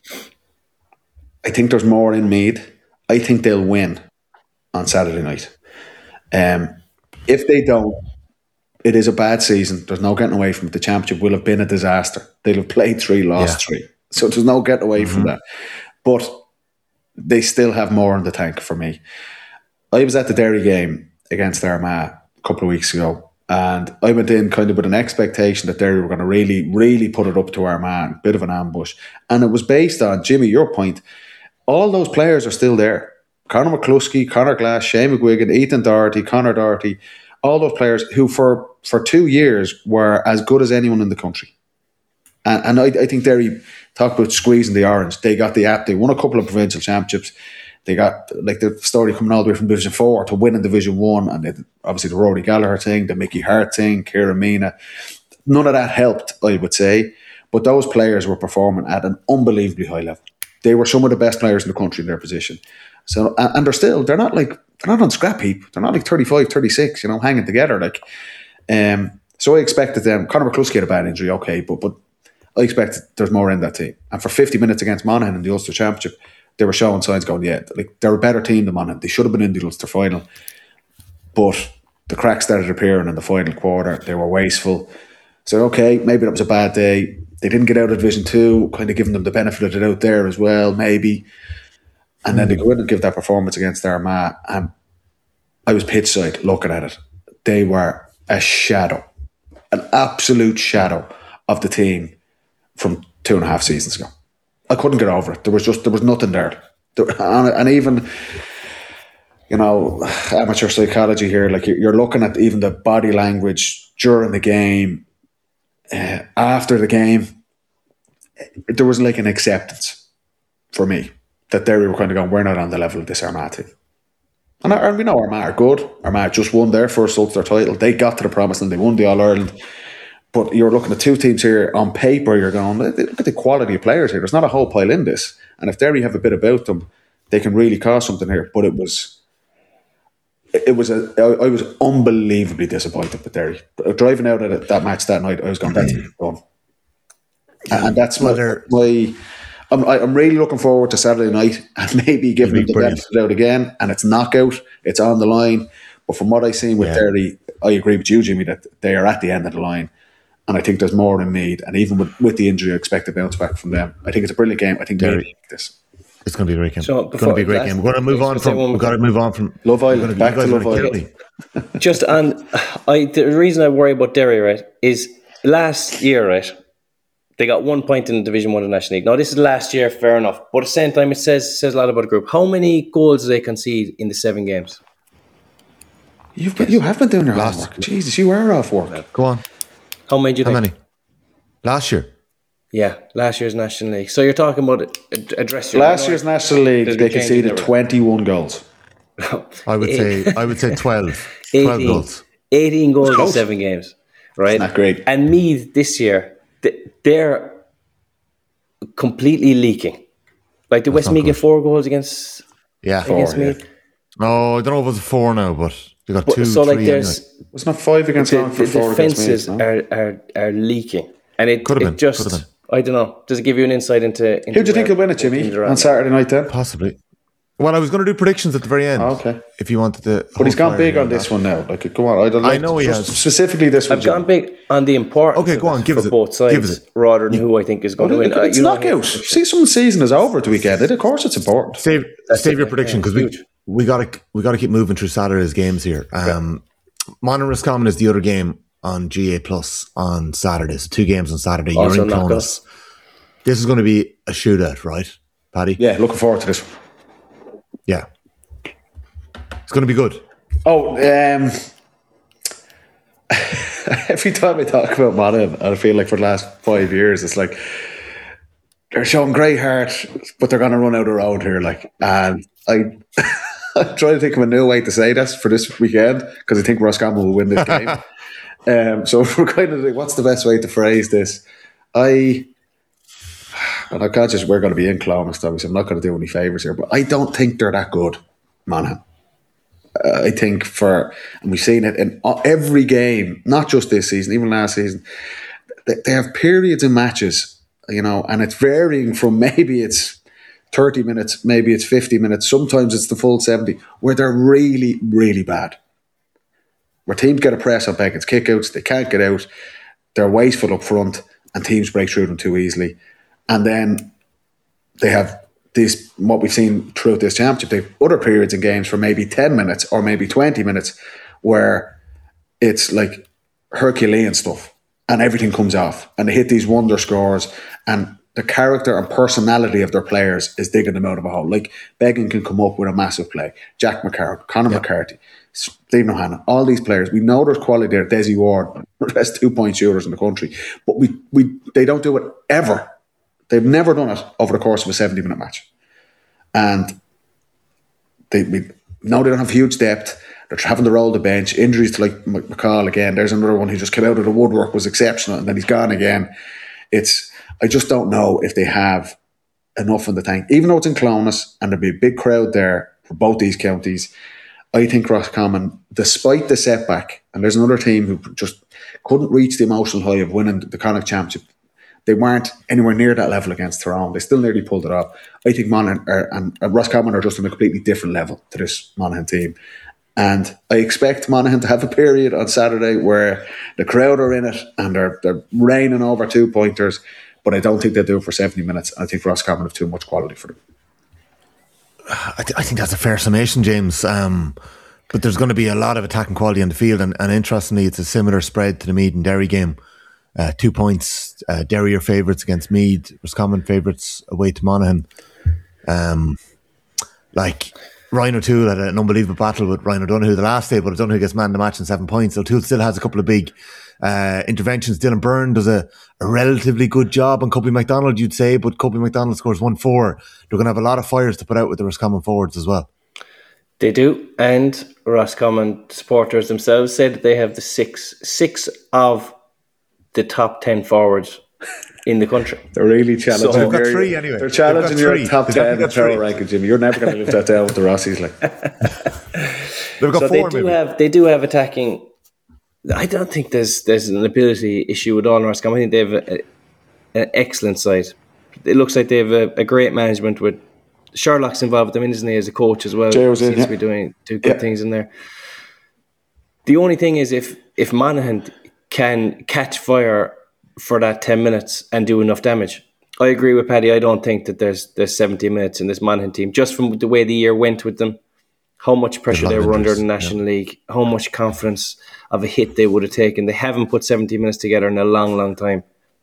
I think there's more in Meath. I think they'll win on Saturday night. Um, if they don't, it is a bad season. There's no getting away from it. The championship will have been a disaster. They'll have played three, lost yeah. three. So there's no getting away mm-hmm. from that. But they still have more in the tank for me. I was at the Derry game against Armagh a couple of weeks ago, and I went in kind of with an expectation that Derry were going to really, really put it up to Armagh, a bit of an ambush. And it was based on, Jimmy, your point, all those players are still there. Conor McCluskey, Conor Glass, Shane McGuigan, Ethan Doherty, Conor Doherty, all those players who for, for two years were as good as anyone in the country. And, and I, I think Derry, talk about squeezing the orange. They got the app. They won a couple of provincial championships. They got like the story coming all the way from Division Four to winning Division One, and they, obviously the Rory Gallagher thing, the Mickey Hart thing, Kieran Mina. None of that helped, I would say. But those players were performing at an unbelievably high level. They were some of the best players in the country in their position. So, and they're still, they're not like, they're not on scrap heap. They're not like thirty-five, thirty-six, you know, hanging together. Like, um, so I expected them. Conor McCluskey had a bad injury, okay, but but I expected there's more in that team. And for fifty minutes against Monaghan in the Ulster Championship, they were showing signs going, yeah, like they're a better team than Monaghan. They should have been in the Ulster final, but the cracks started appearing in the final quarter. They were wasteful. So okay, maybe that was a bad day. They didn't get out of Division Two, kind of giving them the benefit of it out there as well, maybe. And then they go in and give that performance against Armagh, and I was pitch side looking at it. They were a shadow, an absolute shadow of the team from two and a half seasons ago. I couldn't get over it. There was just there was nothing there, there and, and even you know amateur psychology here. Like you're looking at even the body language during the game, uh, after the game. There was like an acceptance for me that Derry were kind of going, we're not on the level of this Armagh team. And, and we know Armagh are good. Armagh just won their first Ulster title. They got to the promised land. They won the All-Ireland. But you're looking at two teams here on paper, you're going, look at the quality of players here. There's not a whole pile in this. And if Derry have a bit about them, they can really cause something here. But it was, it was a, I was unbelievably disappointed with Derry. Driving out at that match that night, I was going, that's done. And that's my, my I'm, I'm really looking forward to Saturday night and maybe giving them the benefit out again. And it's knockout, it's on the line. But from what I've seen with yeah. Derry, I agree with you, Jimmy, that they are at the end of the line. And I think there's more in Meath. And even with, with the injury, I expect a bounce back from them. I think it's a brilliant game. I think Derry like this. It's going to be a great game. So it's going to be a great game. We're going to move on from. We've got to move on from Love Island. Back to Love Island. Just and I, the reason I worry about Derry, right, is last year, right, they got one point in Division One of the National League. Now this is last year, fair enough. But at the same time, it says says a lot about the group. How many goals did they concede in the seven games? You've been, you have been doing your homework. Jesus, you are off work. Go on. How many do you How think? many? Last year. Yeah, last year's National League. So you're talking about address your last year's National League. They conceded twenty-one goals. I would say I would say twelve. twelve goals. eighteen goals in seven games. Right? Not great. And Meath this year, they're completely leaking. Like the West Meath get four goals against yeah, against four, Meath. Yeah. No, I don't know if it was four now, but they got but, two, so three. Like there's, anyway. It's not five against the, Longford, the four defenses against Meath, no? are, are are leaking, and it, could have it been, just could have been. I don't know. Does it give you an insight into? into Who do you think will win it, Jimmy, on Saturday night then? Possibly. Well, I was going to do predictions at the very end. Oh, okay. If you wanted to. But he's gone big on this one now. Like, go on. I don't. Like I know he has. Specifically this one. I've gone big on the importance. Okay, go on. Give for us both sides, give us it. rather than yeah. who I think is going well, to win. It's uh, knockout. See, some season is over at the weekend. Of course, it's important. Save, save your prediction because we we got to we got to keep moving through Saturday's games here. Um, yeah. Monaghan Roscommon is the other game on G A Plus on Saturday. So two games on Saturday. Also You're in Clonus. This is going to be a shootout, right, Paddy? Yeah, looking forward to this one. Yeah. It's going to be good. Oh, um, every time I talk about Monaghan, I feel like for the last five years, it's like they're showing great heart, but they're going to run out of road here. Like, and I, I'm trying to think of a new way to say this for this weekend because I think Roscommon will win this game. um, so we're kind of like, what's the best way to phrase this? I. And I can't just, we're going to be in Clonus, obviously. I'm not going to do any favours here, but I don't think they're that good, Monaghan. Uh, I think for, and we've seen it in every game, not just this season, even last season, they, they have periods in matches, you know, and it's varying from maybe it's thirty minutes, maybe it's fifty minutes, sometimes it's the full seventy, where they're really, really bad. where teams get a press on Beckett's kickouts, they can't get out, they're wasteful up front, and teams break through them too easily. And then they have these, what we've seen throughout this championship, they have other periods in games for maybe ten minutes or maybe twenty minutes where it's like Herculean stuff and everything comes off and they hit these wonder scores and the character and personality of their players is digging them out of a hole. Like Beggan can come up with a massive play. Jack McCarron, Conor yep. McCarthy, Stephen O'Hanlon, all these players. We know there's quality there. Desi Ward, the best two-point shooters in the country. But we we they don't do it ever. They've never done it over the course of a seventy-minute match. And they we know they don't have huge depth. They're having to roll the bench. Injuries to like McCall again. There's another one who just came out of the woodwork, was exceptional, and then he's gone again. It's I just don't know if they have enough in the tank. Even though it's in Clones and there'll be a big crowd there for both these counties, I think Roscommon, despite the setback, and there's another team who just couldn't reach the emotional high of winning the Connacht Championship. They weren't anywhere near that level against Tyrone. They still nearly pulled it off. I think Monaghan are, and, and Roscommon are just on a completely different level to this Monaghan team. And I expect Monaghan to have a period on Saturday where the crowd are in it and they're, they're raining over two-pointers, but I don't think they'll do it for seventy minutes. I think Roscommon have too much quality for them. I, th- I think that's a fair summation, James. Um, but there's going to be a lot of attacking quality on the field, and, and interestingly, it's a similar spread to the Meath and Derry game. Uh, two points, uh, Derry are favourites against Meath, Roscommon favourites away to Monaghan. Um, like... Ryan O'Toole had an unbelievable battle with Ryan O'Donoghue the last day, but O'Donoghue gets man of the match in seven points. O'Toole still has a couple of big uh, interventions. Dylan Byrne does a, a relatively good job on Copey MacDonald, you'd say, but Copey MacDonald scores one four. They're going to have a lot of fires to put out with the Roscommon forwards as well. They do, and Roscommon supporters themselves said that they have the six six of the top ten forwards in the country. They're really challenging. So, they've got three anyway. They're challenging your three. top ten in the power ranking, Jimmy. You're never going to lift that down with the Rossies. Like. They've got so four, they do maybe. have they do have attacking. I don't think there's there's an ability issue with all Roscommon. I think they have a, a, an excellent side. It looks like they have a, a great management with Sherlock's involved with them, isn't he, as a coach as well? Seems in, yeah. to be doing do good yeah. things in there. The only thing is if if Monaghan can catch fire for that ten minutes and do enough damage. I agree with Paddy. I don't think that there's there's seventy minutes in this Monaghan team. Just from the way the year went with them, how much pressure they were under in the National yeah. League, how much confidence of a hit they would have taken. They haven't put seventy minutes together in a long, long time.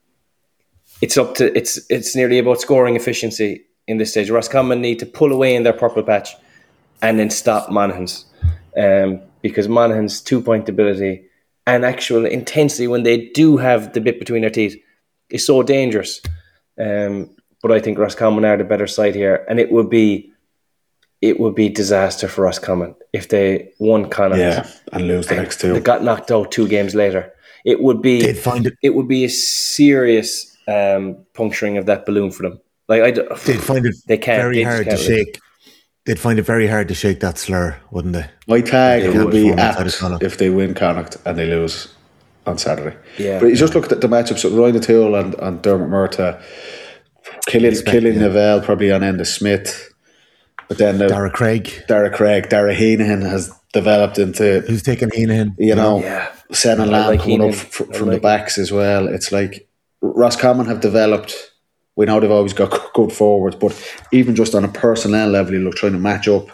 It's up to it's it's nearly about scoring efficiency in this stage. Roscommon need to pull away in their purple patch and then stop Monaghan's. Um, because Monaghan's two-point ability and actual intensity when they do have the bit between their teeth is so dangerous. Um, but I think Roscommon are the better side here, and it would be it would be disaster for Roscommon if they won Connacht, yeah, and lose the next two. They got knocked out two games later. It would be They'd find it. it would be a serious um, puncturing of that balloon for them. Like I, they'd find it they can't, very they hard to shake. They'd find it very hard to shake that slur, wouldn't they? My tag they will be apt of if they win Connacht and they lose on Saturday. Yeah. But you just look at the matchups with Ryan O'Toole and, and Dermot Murtagh, Killian, Killian yeah. Neville probably on Enda Smith. But then the, Dara Craig. Dara Craig. Dara Heenahan has developed into... Who's taking Heenahan? You know, yeah. Sen and Lamb like coming Heenan. up f- from like the backs it. as well. It's like Roscommon have developed... We know they've always got good forwards, but even just on a personnel level, you look trying to match up.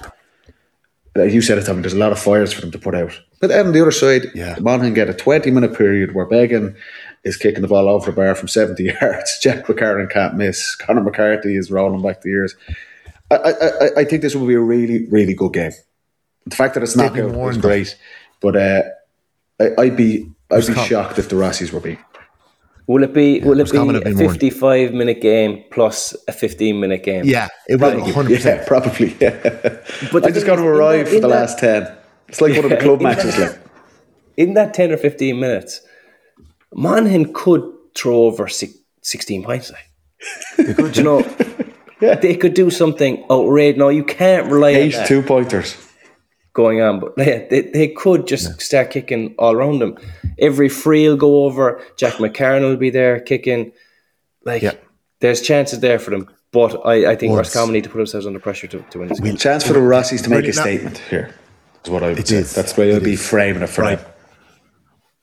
Like you said it, Tommy, there's a lot of fires for them to put out. But then on the other side, yeah. Monaghan get a twenty-minute period where Beggan is kicking the ball over the bar from seventy yards. Jack McCarron can't miss. Conor McCarthy is rolling back the years. I, I, I think this will be a really, really good game. The fact that it's not good is great, but uh, I, I'd be I'd be shocked if the Rossies were beaten. Will it be? Yeah, will it be a fifty-five more. minute game plus a fifteen minute game? Yeah, it will. one hundred percent. Yeah, probably. Yeah. But I just got to arrive that, for the that, last ten. It's like yeah, one of the club matches. That, like in that ten or fifteen minutes, Monaghan could throw over six, sixteen points. Like, they could, you know, yeah. they could do something outrageous. No, you can't rely Eight on that two pointers going on, but yeah, they they could just yeah. start kicking all around them. Every free will go over. Jack McCarron will be there kicking. Like, yeah. there's chances there for them. But I, I think Roscommon need to put themselves under pressure to, to win this game. Chance for the Rossies to make a statement here is what I would say. Is. That's where they'll be framing it for right. them.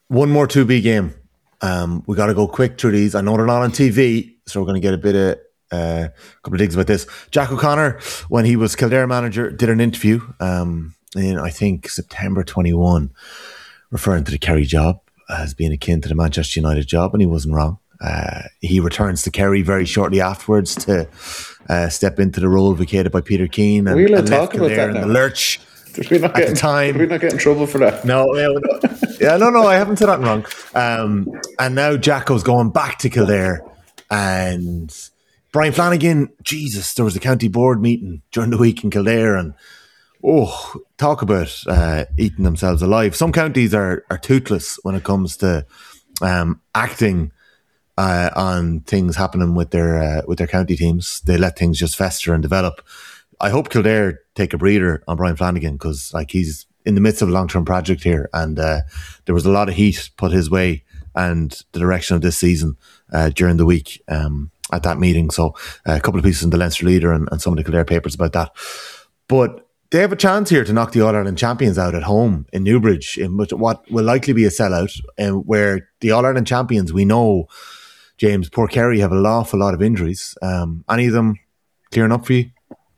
one more two B game. Um, we got to go quick through these. I know they're not on T V, so we're going to get a bit of uh, a couple of digs about this. Jack O'Connor, when he was Kildare manager, did an interview um, in I think September twenty-one, referring to the Kerry job as being akin to the Manchester United job, and he wasn't wrong. Uh, he returns to Kerry very shortly afterwards to uh, step into the role vacated by Peter Keane, and, We'll and talk left about Kildare that in now. the lurch. Did we not At get, the time- did we not get in trouble for that? No, yeah, no, yeah, no, no, I haven't said that wrong. Um, and now Jacko's going back to Kildare, and Brian Flanagan. Jesus, there was a county board meeting during the week in Kildare, and oh, talk about uh, eating themselves alive. Some counties are are toothless when it comes to um, acting uh, on things happening with their uh, with their county teams. They let things just fester and develop. I hope Kildare take a breather on Brian Flanagan, because like he's in the midst of a long-term project here, and uh, there was a lot of heat put his way and the direction of this season uh, during the week um, at that meeting. So uh, a couple of pieces in the Leinster Leader and, and some of the Kildare papers about that. But they have a chance here to knock the All-Ireland champions out at home in Newbridge, in which what will likely be a sellout, and where the All-Ireland champions, we know, James, poor Kerry, have an awful lot of injuries. Um, any of them clearing up for you?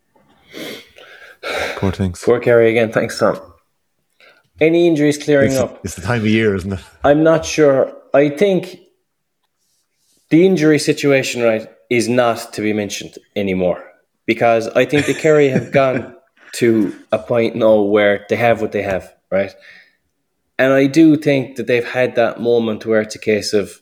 Poor things. Poor Kerry again. Thanks, Tom. Any injuries clearing It's, up? it's the time of year, isn't it? I'm not sure. I think the injury situation, right, is not to be mentioned anymore, because I think the Kerry have gone to a point now where they have what they have, right? And I do think that they've had that moment where it's a case of,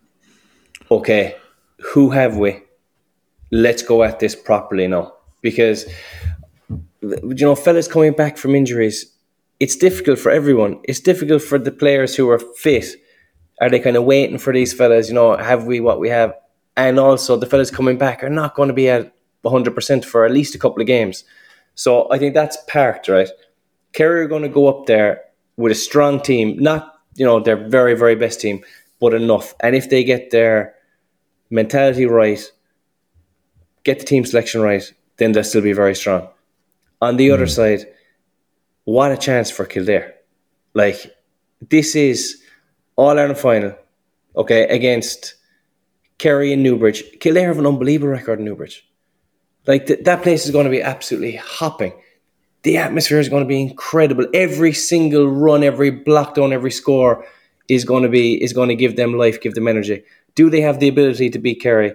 okay, who have we? Let's go at this properly now. Because, you know, fellas coming back from injuries, it's difficult for everyone. It's difficult for the players who are fit. Are they kind of waiting for these fellas, you know, have we what we have? And also the fellas coming back are not going to be at one hundred percent for at least a couple of games. So I think that's part, right? Kerry are going to go up there with a strong team, not, you know, their very, very best team, but enough. And if they get their mentality right, get the team selection right, then they'll still be very strong. On the mm. other side, what a chance for Kildare. Like, this is All-Ireland final, okay, against Kerry and Newbridge. Kildare have an unbelievable record in Newbridge. Like, th- that place is going to be absolutely hopping. The atmosphere is going to be incredible. Every single run, every block down, every score is going to be is going to give them life, give them energy. Do they have the ability to beat Kerry?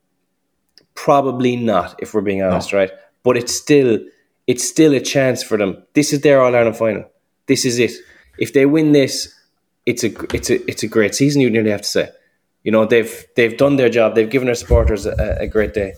Probably not, if we're being honest, no. right? But it's still it's still a chance for them. This is their All-Ireland final. This is it. If they win this, it's a it's a it's a great season, you nearly have to say. You know, they've they've done their job. They've given their supporters a, a great day.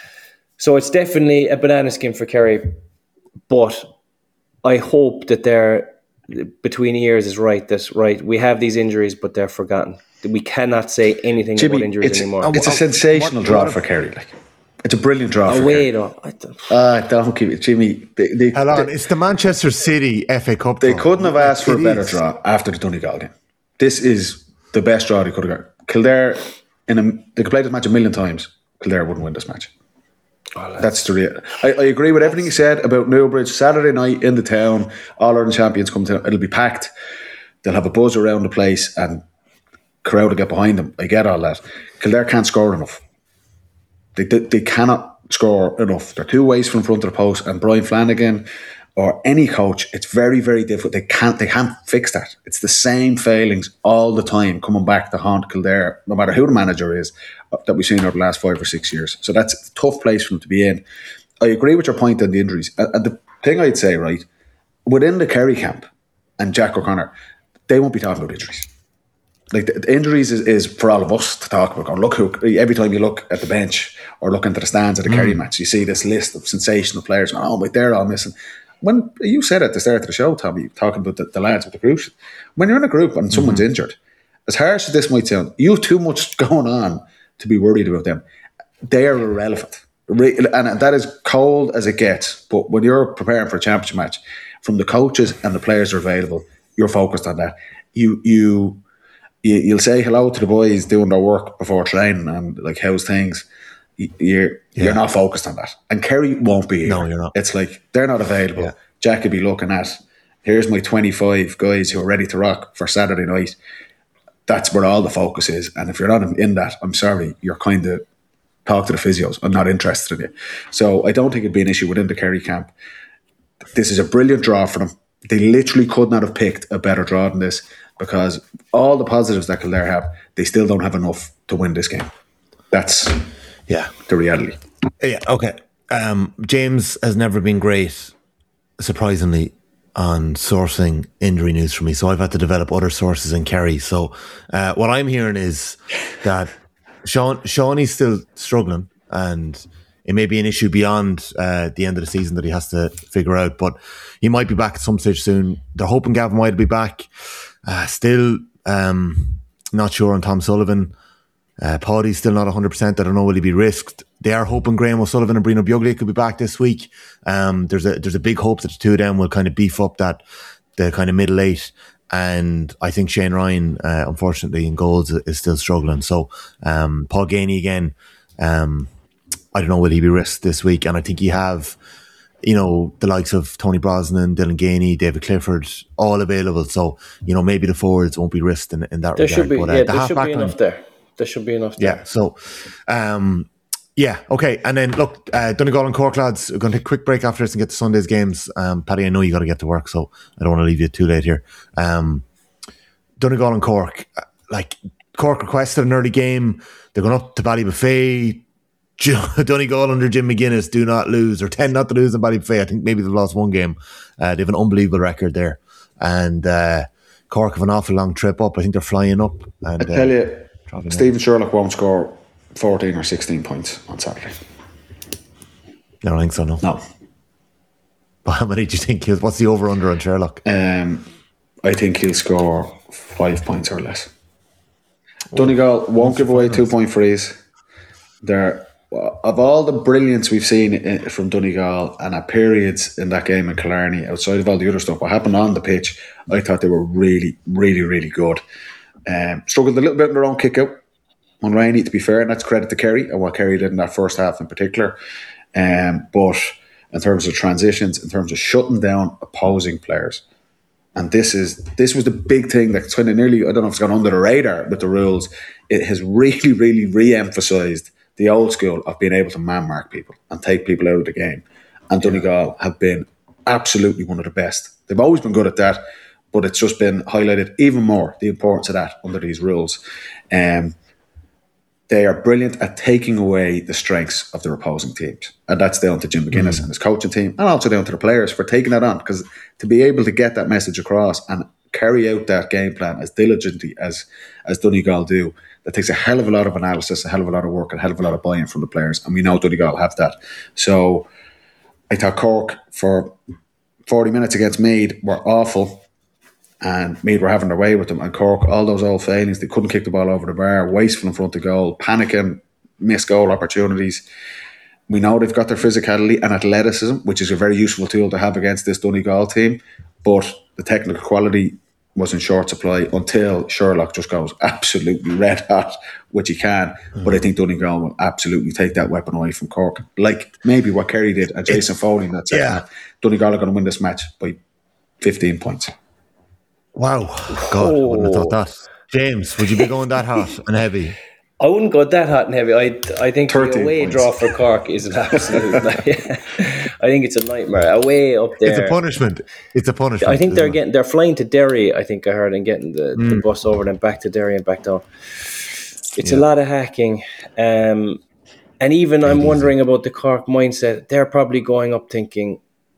So it's definitely a banana skin for Kerry. But I hope that they're between ears is right. That right, we have these injuries, but they're forgotten. We cannot say anything Jimmy, about injuries it's, anymore. It's a sensational what, draw what for Kerry. Like, it's a brilliant draw. Oh, for wait, Kerry. oh, I don't. Uh, don't keep it, Jimmy. They, they, Hold on, they, it's the Manchester City F A Cup. They draw. couldn't have asked for it a better is. draw after the Donegal game. This is the best draw they could have got. Kildare, in a, they could play this match a million times. Kildare wouldn't win this match. Oh, that's, that's the real. I, I agree with everything you said about Newbridge. Saturday night in the town, All Ireland champions come to. It'll be packed. They'll have a buzz around the place, and crowd will get behind them. I get all that. Kildare can't score enough. They they, they cannot score enough. They're two ways from front of the post, and Brian Flanagan or any coach, it's very, very difficult. They can't they can't fix that. It's the same failings all the time coming back to haunt Kildare, no matter who the manager is, that we've seen over the last five or six years. So that's a tough place for them to be in. I agree with your point on the injuries. And the thing I'd say, right, within the Kerry camp and Jack O'Connor, they won't be talking about injuries. Like the, the injuries is, is for all of us to talk about. Or look who, every time you look at the bench or look into the stands at the mm. Kerry match, you see this list of sensational players. Oh, wait, they're all missing. When you said at the start of the show, Tommy, talking about the, the lads with the group, when you're in a group and someone's mm-hmm. injured, as harsh as this might sound, you have too much going on to be worried about them. They are irrelevant. And that is cold as it gets. But when you're preparing for a championship match, from the coaches and the players are available, you're focused on that. You, you, you, you'll say hello to the boys doing their work before training and like, how's things? You're yeah. you're not focused on that. And Kerry won't be here. No, you're not. It's like, they're not available. Yeah. Jack could be looking at, here's my twenty-five guys who are ready to rock for Saturday night. that's where all the focus is. And if you're not in that, I'm sorry, you're kind of talk to the physios. I'm not interested in it. So I don't think it'd be an issue within the Kerry camp. This is a brilliant draw for them. They literally could not have picked a better draw than this, because all the positives that Kildare have, they still don't have enough to win this game. That's yeah the reality. Yeah, okay. Um, James has never been great, surprisingly, on sourcing injury news for me. So I've had to develop other sources in Kerry. So uh, what I'm hearing is that Sean Shawnee's still struggling, and it may be an issue beyond uh, the end of the season that he has to figure out, but he might be back at some stage soon. They're hoping Gavin White will be back. Uh, still um, not sure on Tom Sullivan. Uh, Paddy's still not one hundred percent. I don't know, will he be risked? They are hoping Graham O'Sullivan and Brino Buglia could be back this week. Um, there's a there's a big hope that the two of them will kind of beef up that the kind of middle eight. And I think Shane Ryan, uh, unfortunately, in goals is still struggling. So um, Paul Gainey again, um, I don't know, will he be risked this week? And I think you have, you know, the likes of Tony Brosnan, Dylan Gainey, David Clifford, all available. So, you know, maybe the forwards won't be risked in, in that there regard. Should be, but, uh, yeah, the there should be enough line, there. There should be enough there. Yeah, so, um, yeah, okay. And then, look, uh, Donegal and Cork, lads, we're going to take a quick break after this and get to Sunday's games. Um, Paddy, I know you got to get to work, so I don't want to leave you too late here. Um, Donegal and Cork, like, Cork requested an early game. They're going up to Ballybuffet. Donegal under Jim McGuinness do not lose, or tend not to lose in Ballybuffet. I think maybe they've lost one game. Uh, they have an unbelievable record there. And uh, Cork have an awful long trip up. I think they're flying up. And, I tell uh, you, Stephen Sherlock won't score fourteen or sixteen points on Saturday. I don't think so, no. No. But how many do you think he is? What's the over-under on Sherlock? Um, I think he'll score five points or less. Oh, Donegal won't give away two-point frees. They're, of all the brilliance we've seen from Donegal and at periods in that game in Killarney, outside of all the other stuff, what happened on the pitch, I thought they were really, really, really good. Um, struggled a little bit in their own kick-out on Rainey, to be fair, and that's credit to Kerry and what Kerry did in that first half in particular. Um, but in terms of transitions, in terms of shutting down opposing players, and this is this was the big thing that's kind of nearly, I don't know if it's gone under the radar with the rules, it has really, really re-emphasised the old school of being able to man-mark people and take people out of the game. And Donegal have been absolutely one of the best. They've always been good at that, but it's just been highlighted even more, the importance of that under these rules. Um, they are brilliant at taking away the strengths of their opposing teams. And that's down to Jim McGuinness mm. and his coaching team, and also down to the players for taking that on. Because to be able to get that message across and carry out that game plan as diligently as, as Donegal do, that takes a hell of a lot of analysis, a hell of a lot of work, and a hell of a lot of buy-in from the players. And we know Donegal have that. So I thought Cork, for forty minutes against Meath, were awful. And Meath were having their way with them. And Cork, all those old failings, they couldn't kick the ball over the bar, wasteful in front of goal, panicking, missed goal opportunities. We know they've got their physicality and athleticism, which is a very useful tool to have against this Donegal team. But the technical quality was in short supply until Sherlock just goes absolutely red hot, which he can. Mm. But I think Donegal will absolutely take that weapon away from Cork. Like maybe what Kerry did and Jason Foley in that second yeah. half. Donegal are going to win this match by fifteen points. Wow. God, oh. I wouldn't have thought that. James, would you be going that hot and heavy? I wouldn't go that hot and heavy. I I think the away points. draw for Cork is an absolute nightmare. I think it's a nightmare. Away up there. It's a punishment. It's a punishment. I think they're it? getting they're flying to Derry, I think I heard, and getting the, mm. the bus over and back to Derry and back down. It's yeah. a lot of hacking. Um, and even Very I'm wondering easy. about the Cork mindset. They're probably going up thinking,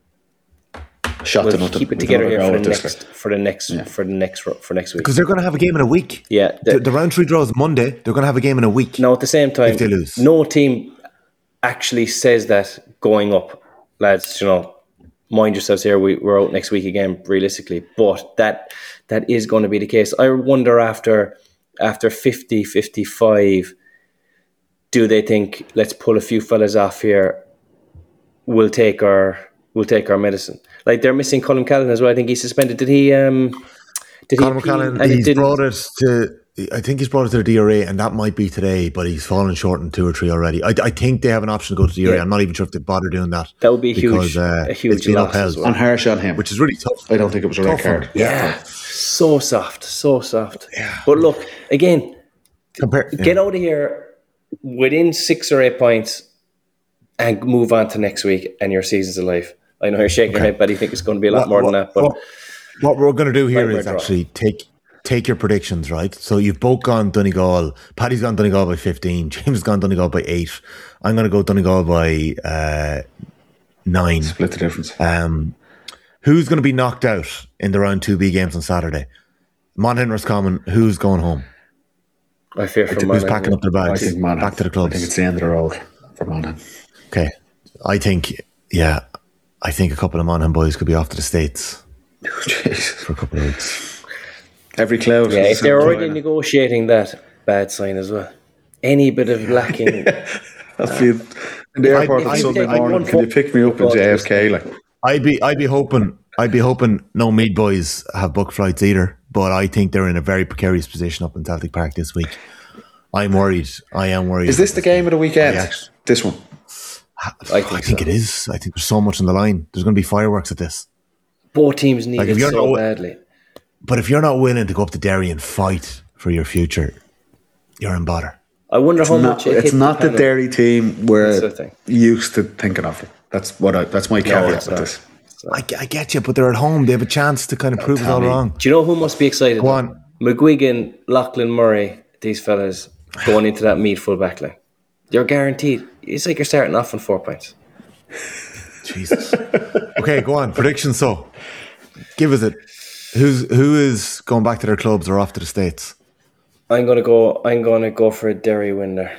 Shot we'll keep it together here for the, next, for the next yeah. for the next for next week, because they're going to have a game in a week. Yeah, the, the round three draw is Monday. They're going to have a game in a week. Now at the same time, if they lose, no team actually says that going up, lads. You know, mind yourselves here. We, we're out next week again, realistically, but that that is going to be the case. I wonder after after fifty, fifty-five, do they think, let's pull a few fellas off here? We'll take our we'll take our medicine. Like they're missing Colin Callan as well. I think he's suspended. Did he? Um, did Colin he? McCallan, he's brought it to I think he's brought it to the D R A, and that might be today, but he's fallen short in two or three already. I, I think they have an option to go to the D R A. Yeah. I'm not even sure if they bother doing that. That would be a because, huge, uh, a huge loss as well. And harsh on him, which is really tough. I don't think it was a red card. Yeah. yeah, so soft, so soft. Yeah. But look, again, Compare, yeah. get out of here within six or eight points and move on to next week, and your season's alive. I know you're shaking okay. your head, but I think it's going to be a lot what, more what, than that. But what, what we're going to do here is actually take take your predictions, right? So you've both gone Donegal. Paddy's gone Donegal by fifteen. James has gone Donegal by eight. I'm going to go Donegal by uh, nine. Split the difference. Um, who's going to be knocked out in the round two B games on Saturday? Monaghan, Roscommon. Who's going home? I fear for Who's Monaghan. packing up their bags? I think Monaghan. Back to the clubs. I think it's the end of the road for Monaghan. Okay. I think, yeah, I think a couple of Monaghan boys could be off to the States Jeez. for a couple of weeks. Every cloud. Yeah, if they're already negotiating that, bad sign as well. Any bit of lacking. I'll feel in the airport on Sunday morning. Can you pick me up in J F K? Like, I'd be, I'd be hoping, I'd be hoping no Mead boys have booked flights either. But I think they're in a very precarious position up in Celtic Park this week. I'm worried. I am worried. Is this the game of the weekend? Actually, this one. I think, I think so. It is. I think there's so much on the line. There's going to be fireworks at this. Both teams need like it so not, badly. But if you're not willing to go up to Derry and fight for your future, you're in bother. I wonder it's how not, much it it's not the Derry team we're used to thinking of. That's what I, that's my caveat with this. I, I get you, but they're at home. They have a chance to kind of prove it all wrong. Do you know who must be excited? Go on. McGuigan, Lachlan Murray, these fellas going into that Meath full back line. You're guaranteed. It's like you're starting off on four points. Jesus. Okay, go on. Predictions. So, give us it. Who's who is going back to their clubs or off to the States? I'm gonna go. I'm gonna go for a Derry win there.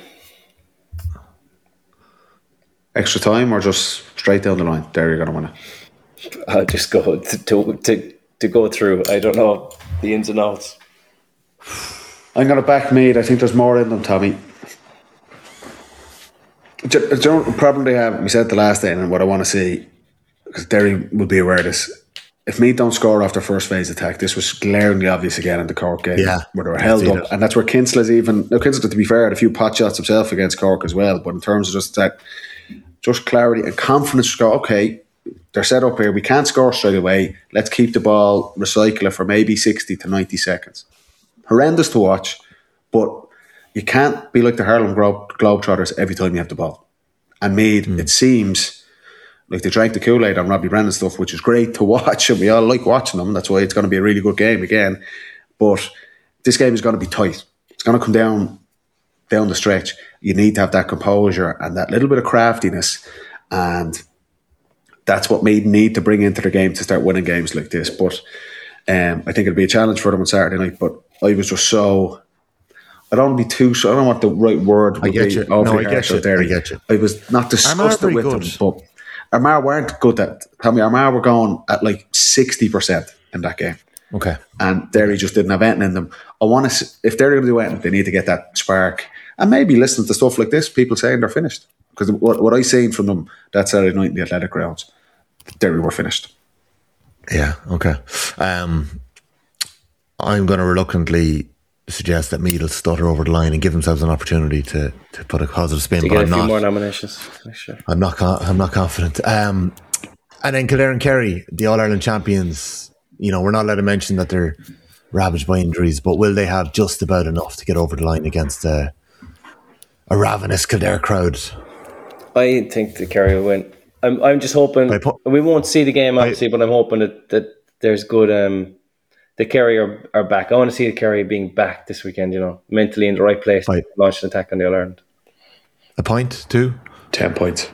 Extra time or just straight down the line? Derry are gonna win it. I'll just go to, to to to go through. I don't know the ins and outs. I'm going to back Meath. I think there's more in them, Tommy. Do you know the problem they have? We said the last day, and what I want to see, because Derry will be aware of this. If Meath don't score off their first phase attack, this was glaringly obvious again in the Cork game, yeah, where they were held up, it. and that's where Kinsley's even. Now Kinsley, to be fair, had a few pot shots himself against Cork as well. But in terms of just that, just clarity and confidence, to go, okay, they're set up here. We can't score straight away. Let's keep the ball, recycle it for maybe sixty to ninety seconds. Horrendous to watch, but you can't be like the Harlem Globe, Globetrotters every time you have the ball. And Meath, mm. it seems like they drank the Kool-Aid on Robbie Brennan stuff, which is great to watch, and we all like watching them. That's why it's going to be a really good game again. But this game is going to be tight. It's going to come down down the stretch. You need to have that composure and that little bit of craftiness, and that's what Meath need to bring into the game to start winning games like this. But um, I think it'll be a challenge for them on Saturday night. But I was just so, I don't want to be too, so I don't know what the right word would I get be. You. No, I get you. I get you. I was not disgusted with good. them, but Armagh weren't good at, tell me, Armagh were going at like sixty percent in that game. Okay. And Derry just didn't have anything in them. I want to, if they're going to do anything, they need to get that spark. And maybe listen to stuff like this, people saying they're finished. Because what, what I seen from them that Saturday night in the Athletic Grounds, Derry were finished. Yeah, okay. Um, I'm going to reluctantly suggest that Meath will stutter over the line and give themselves an opportunity to, to put a positive spin. To but get I'm a few not, more nominations. Sure. I'm not. I'm not confident. Um, and then Kildare and Kerry, the All Ireland champions. You know, we're not allowed to mention that they're ravaged by injuries, but will they have just about enough to get over the line against a, a ravenous Kildare crowd? I think the Kerry will win. I'm. I'm just hoping put, we won't see the game obviously, I, but I'm hoping that, that there's good. Um, the Kerry are, are back. I want to see the Kerry being back this weekend. You know, mentally in the right place, to launch an attack on the All Ireland. A point, two, ten points.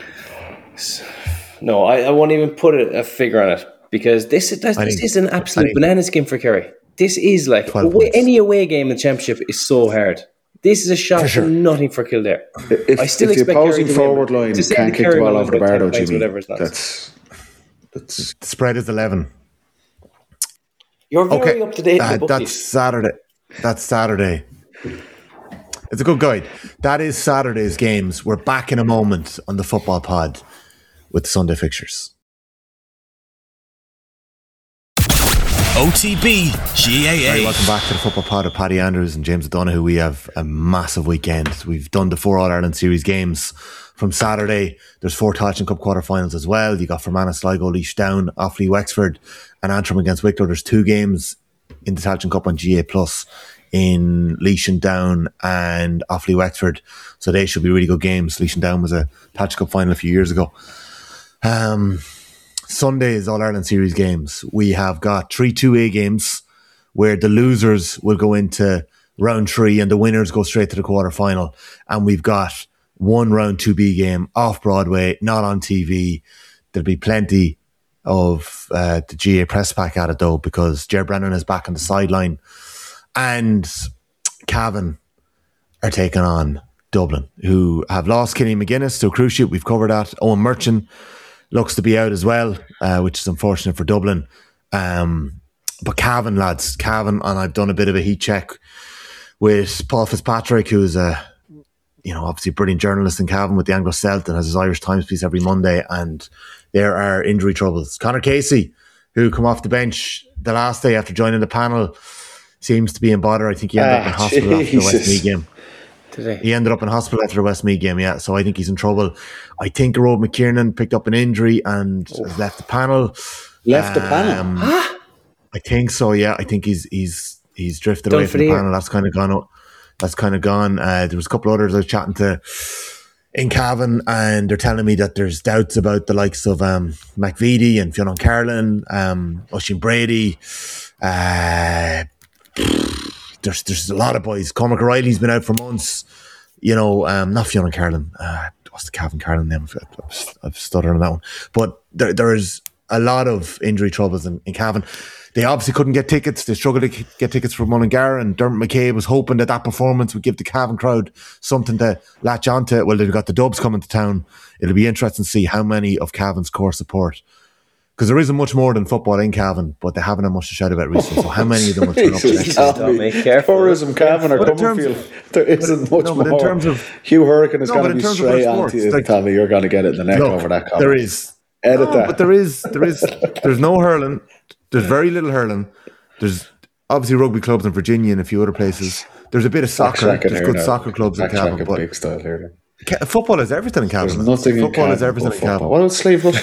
No, I, I won't even put a, a figure on it because this this, this is an absolute banana skin for Kerry. This is like away, any away game in the championship is so hard. This is a shot for sure. Nothing for Kildare. If, I still if expect the opposing Kerry forward line to can't kick the ball over the bar, though, Jimmy, that's, that's the spread is eleven. You're very okay. up to date. Uh, that's Saturday. That's Saturday. It's a good guide. That is Saturday's games. We're back in a moment on the Football Pod with the Sunday fixtures. O T B G A A. Hey, welcome back to the Football Pod of Paddy Andrews and James O'Donoghue. We have a massive weekend. We've done the four All-Ireland Series games from Saturday. There's four Tailteann Cup quarterfinals as well. You got Fermanagh, Sligo, Laois Down, Offaly, Wexford, and Antrim against Wicklow. There's two games in the Tailteann Cup on G A Plus in Laois and Down and Offaly, Wexford. So they should be really good games. Laois and Down was a Tailteann Cup final a few years ago. Um, Sunday's All-Ireland Series games. We have got three two A games where the losers will go into round three and the winners go straight to the quarterfinal. And we've got one round two B game off Broadway, not on T V. There'll be plenty of uh, the G A press pack at it though, because Ger Brennan is back on the sideline. And Cavan are taking on Dublin, who have lost Kenny McGuinness to a cruise ship. We've covered that. Owen Merchant looks to be out as well, uh, which is unfortunate for Dublin. Um, but Cavan, lads, Cavan, and I've done a bit of a heat check with Paul Fitzpatrick, who's a, you know, obviously a brilliant journalist in Cavan with the Anglo-Celt and has his Irish Times piece every Monday, and there are injury troubles. Conor Casey, who come off the bench the last day after joining the panel, seems to be in bother. I think he ended ah, up in hospital Jesus. after the Westmeath game. Today. He ended up in hospital after the Westmeath game, yeah. So I think he's in trouble. I think Rob McKiernan picked up an injury and oh. has left the panel. Left um, the panel? Huh? I think so, yeah. I think he's he's he's drifted Done away from the, the panel. That's kind of gone up. That's kind of gone. Uh, there was a couple others I was chatting to in Cavan, and they're telling me that there's doubts about the likes of um, McVitie and Fionn Carlin, um, Oisin Brady. Uh, there's there's a lot of boys. Cormac O'Reilly's been out for months. You know, um, not Fionn Carlin. Uh, what's the Cavan Carlin name? I've, I've stuttered on that one. But there there's a lot of injury troubles in, in Cavan. They obviously couldn't get tickets. They struggled to get tickets for Mullingar, and Dermot McCabe was hoping that that performance would give the Cavan crowd something to latch onto. Well, they've got the Dubs coming to town. It'll be interesting to see how many of Cavan's core support, because there isn't much more than football in Cavan, but they haven't had much to shout about recently. So how many of them will turn up next year? Tourism, Cavan, or Cumberfield. There isn't much no, more. In terms of, Hugh Hurricane is no, going to be straight on to you, like, Tommy. You're going to get it in the neck look, over that comment. There is. Edit no, that. But there is, there is, there's no hurling. There's very little hurling. There's obviously rugby clubs in Virginia and a few other places. There's a bit of soccer. There's good now. soccer clubs Back in Cavan. But big style here. Ca- football is everything in Cavan. There's nothing football in Cavan. is everything in Cavan. What about Slave Russell?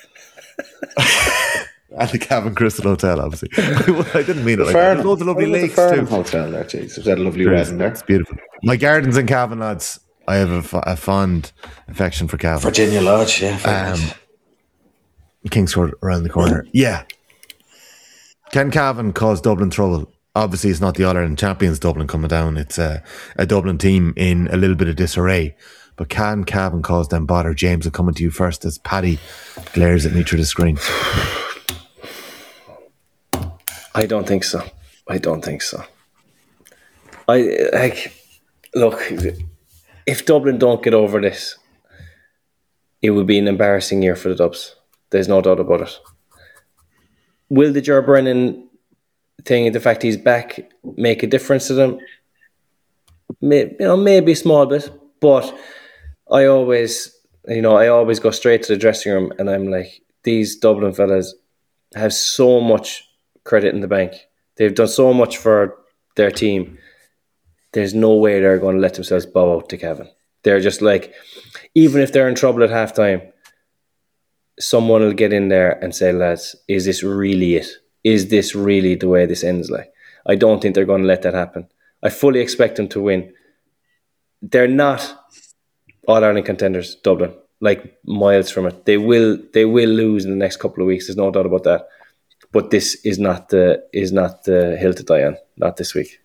At the Cavan Crystal Hotel, obviously. I didn't mean it like Farnham. that. There's loads of lovely lakes the too. Hotel there, jeez. There's that lovely red in there. It's beautiful. My garden's in Cavan, lads. I have a, f- a fond affection for Cavan. Virginia Lodge, yeah. Um, Kingsford around the corner. Yeah. Can Cavan cause Dublin trouble? Obviously, it's not the All-Ireland champions Dublin coming down. It's a, a Dublin team in a little bit of disarray. But can Cavan cause them bother? James, I'm coming to you first as Paddy glares at me through the screen. I don't think so. I don't think so. I like look, if Dublin don't get over this, it would be an embarrassing year for the Dubs. There's no doubt about it. Will the Ger Brennan thing, the fact he's back, make a difference to them? Maybe, you know, maybe a small bit, but I always, you know, I always go straight to the dressing room and I'm like, these Dublin fellas have so much credit in the bank. They've done so much for their team. There's no way they're going to let themselves bow out to Cavan. They're just like, even if they're in trouble at halftime, someone will get in there and say, lads, is this really it? Is this really the way this ends? Like, I don't think they're going to let that happen. I fully expect them to win. They're not All-Ireland contenders, Dublin, like miles from it. They will they will lose in the next couple of weeks. There's no doubt about that. But this is not the is not the hill to die on. Not this week.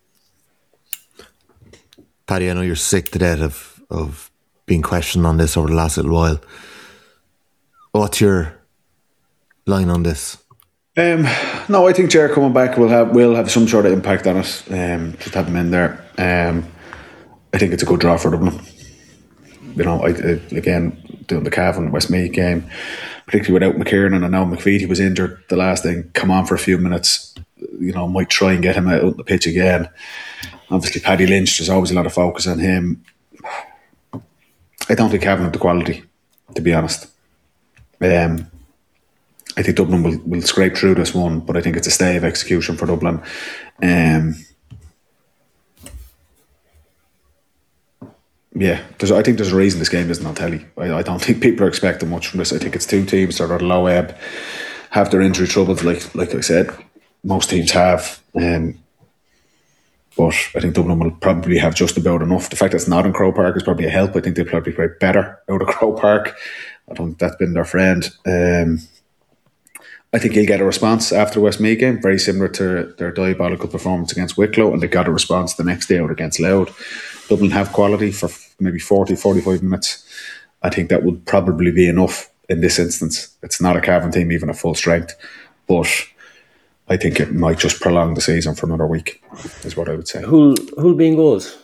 Paddy, I know you're sick to death of, of being questioned on this over the last little while. What's your line on this? Um, no, I think Ger coming back will have will have some sort of impact on us. Um, just have him in there. Um, I think it's a good draw for Dublin. You know, I, I, again, doing the Cavan Westmeath game, particularly without McKiernan, and now McVitie was injured the last thing. Come on for a few minutes. You know, might try and get him out on the pitch again. Obviously, Paddy Lynch. There's always a lot of focus on him. I don't think Cavan have the quality, to be honest. Um, I think Dublin will, will scrape through this one, but I think it's a stay of execution for Dublin. Um, yeah, there's, I think there's a reason this game isn't on telly. I, I don't think people are expecting much from this. I think it's two teams that are at a low ebb, have their injury troubles, like like I said, most teams have. Um, but I think Dublin will probably have just about enough. The fact that it's not in Croke Park is probably a help. I think they'll probably play better out of Croke Park. I don't think that's been their friend. Um, I think he'll get a response after the Westmeath game, very similar to their diabolical performance against Wicklow, and they got a response the next day out against Louth. Dublin have quality for maybe forty, forty-five minutes. I think that would probably be enough in this instance. It's not a Cavan team even at full strength, but I think it might just prolong the season for another week, is what I would say. Who'll, who'll be in goals?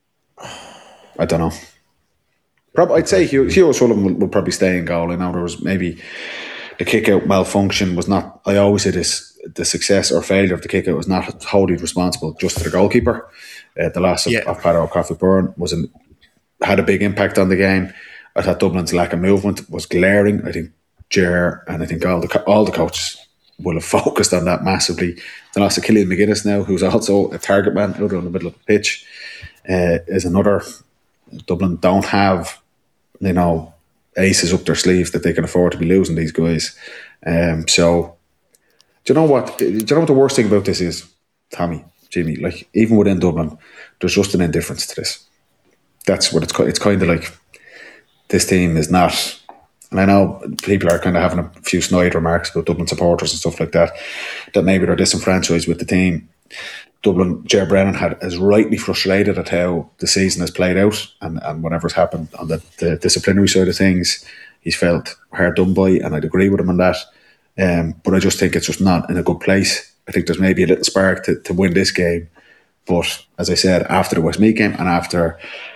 I don't know. Probably, I'd say Hugh, Hugh O'Sullivan will, will probably stay in goal. I know there was maybe the kick-out malfunction was not, I always say this, the success or failure of the kick-out was not wholly responsible just to the goalkeeper. Uh, the loss of, yeah. of Pat O'Coffey-Byrne was an, had a big impact on the game. I thought Dublin's lack of movement was glaring. I think Ger and I think all the all the coaches will have focused on that massively. The loss of Killian McGuinness now, who's also a target man out on the middle of the pitch, uh, is another. Dublin don't have, you know, aces up their sleeves that they can afford to be losing these guys. Um, so, do you know what? Do you know what the worst thing about this is, Tommy, Jimmy? Like, even within Dublin, there's just an indifference to this. That's what it's. It's kind of like this team is not. And I know people are kind of having a few snide remarks about Dublin supporters and stuff like that, that maybe they're disenfranchised with the team. Dublin, Ger Brennan had is rightly frustrated at how the season has played out and, and whatever's happened on the, the disciplinary side of things. He's felt hard done by, and I'd agree with him on that. Um, but I just think it's just not in a good place. I think there's maybe a little spark to, to win this game. But as I said, after the Westmeath game and after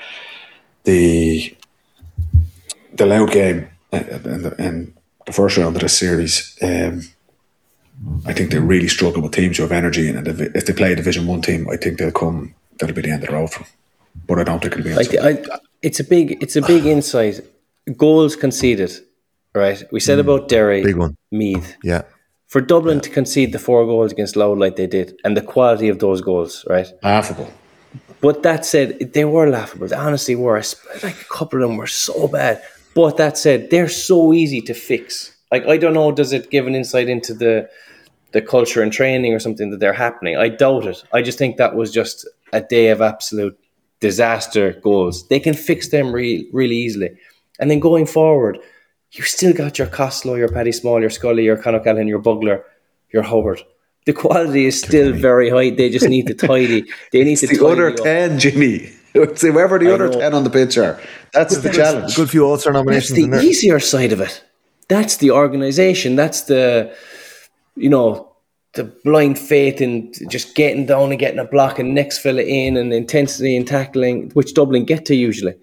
the the Louth game in the, in the first round of this series, um, I think they really struggle with teams who have energy, and if they play a Division One team, I think they'll come. That'll be the end of the road for them. But I don't think it'll be. I, I, it's a big, it's a big insight. Goals conceded, right? We said mm, about Derry, big one. Meath, yeah. For Dublin yeah. to concede the four goals against Louth like they did, and the quality of those goals, right? Laughable. But that said, they were laughable. They honestly were. Like a couple of them were so bad. But that said, they're so easy to fix. Like, I don't know, does it give an insight into the the culture and training or something that they're happening? I doubt it. I just think that was just a day of absolute disaster goals. They can fix them re- really easily. And then going forward, you still got your Costello, your Paddy Small, your Scully, your Conor Callahan, your Bugler, your Howard. The quality is still very high. They just need to tidy. They need to the tidy other up. ten, Jimmy. It's whoever the I other know. ten on the pitch are. That's the challenge. A good few Ulster nominations. That's the in there. easier side of it. That's the organisation. That's the, you know, the blind faith in just getting down and getting a block and next fella in and intensity and tackling, which Dublin get to usually.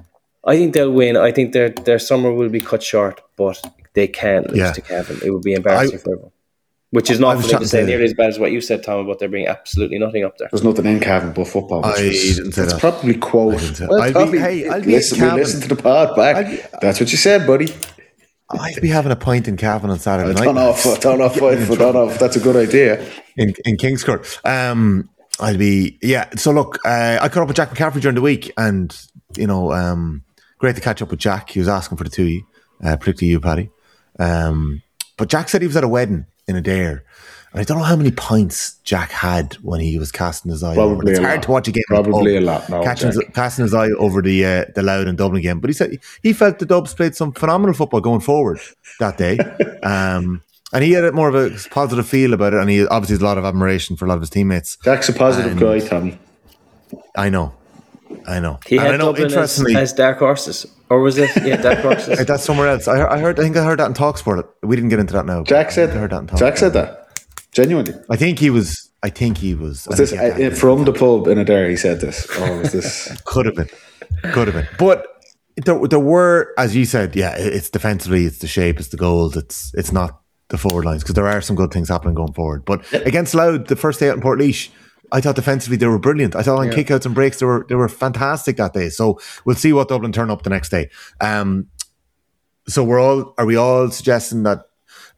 I think they'll win. I think their their summer will be cut short, but they can't lose yeah. to Cavan. It would be embarrassing I, for everyone. Which is not for me to say nearly as bad as what you said, Tom, about there being absolutely nothing up there. There's nothing in Cavan but football. Which I was, didn't say that's that. probably quote. Well, I'll Tommy, be, hey, I'll listen, be we listen to the pod back. Be, that's what you said, buddy. I'd be having a pint in Cavan on Saturday I night. Don't know if, I don't know if, I don't know if that's a good idea. In in King's Court. Um, I'll be, yeah. So look, uh, I caught up with Jack McCaffrey during the week, and, you know, um, great to catch up with Jack. He was asking for the two of you, uh, particularly you, Paddy. Um, but Jack said he was at a wedding in Adair. And I don't know how many pints Jack had when he was casting his eye. Probably It's a hard lot. to watch a game. Probably a lot. No, catching his, casting his eye over the uh, the Louth and Dublin game. But he said he felt the Dubs played some phenomenal football going forward that day. um, and he had a more of a positive feel about it. And he obviously has a lot of admiration for a lot of his teammates. Jack's a positive and guy, Tommy. I know. I know. He and had I know, Dublin interestingly, as, as dark horses. Or was it? Yeah, dark horses. That's somewhere else. I heard, I heard. I think I heard that in TalkSport. We didn't get into that now. Jack said. I heard that in Jack said that. Genuinely. I think he was. I think he was. Was this uh, from the pub in Adair? He said this, or was this? Could have been. Could have been. But there, there were, as you said, yeah. It's defensively, it's the shape, it's the goals, it's it's not the forward lines, because there are some good things happening going forward. But against Louth, the first day out in Portlaoise, I thought defensively they were brilliant. I thought on yeah. kickouts and breaks they were they were fantastic that day. So we'll see what Dublin turn up the next day. Um. So we're all. Are we all suggesting that?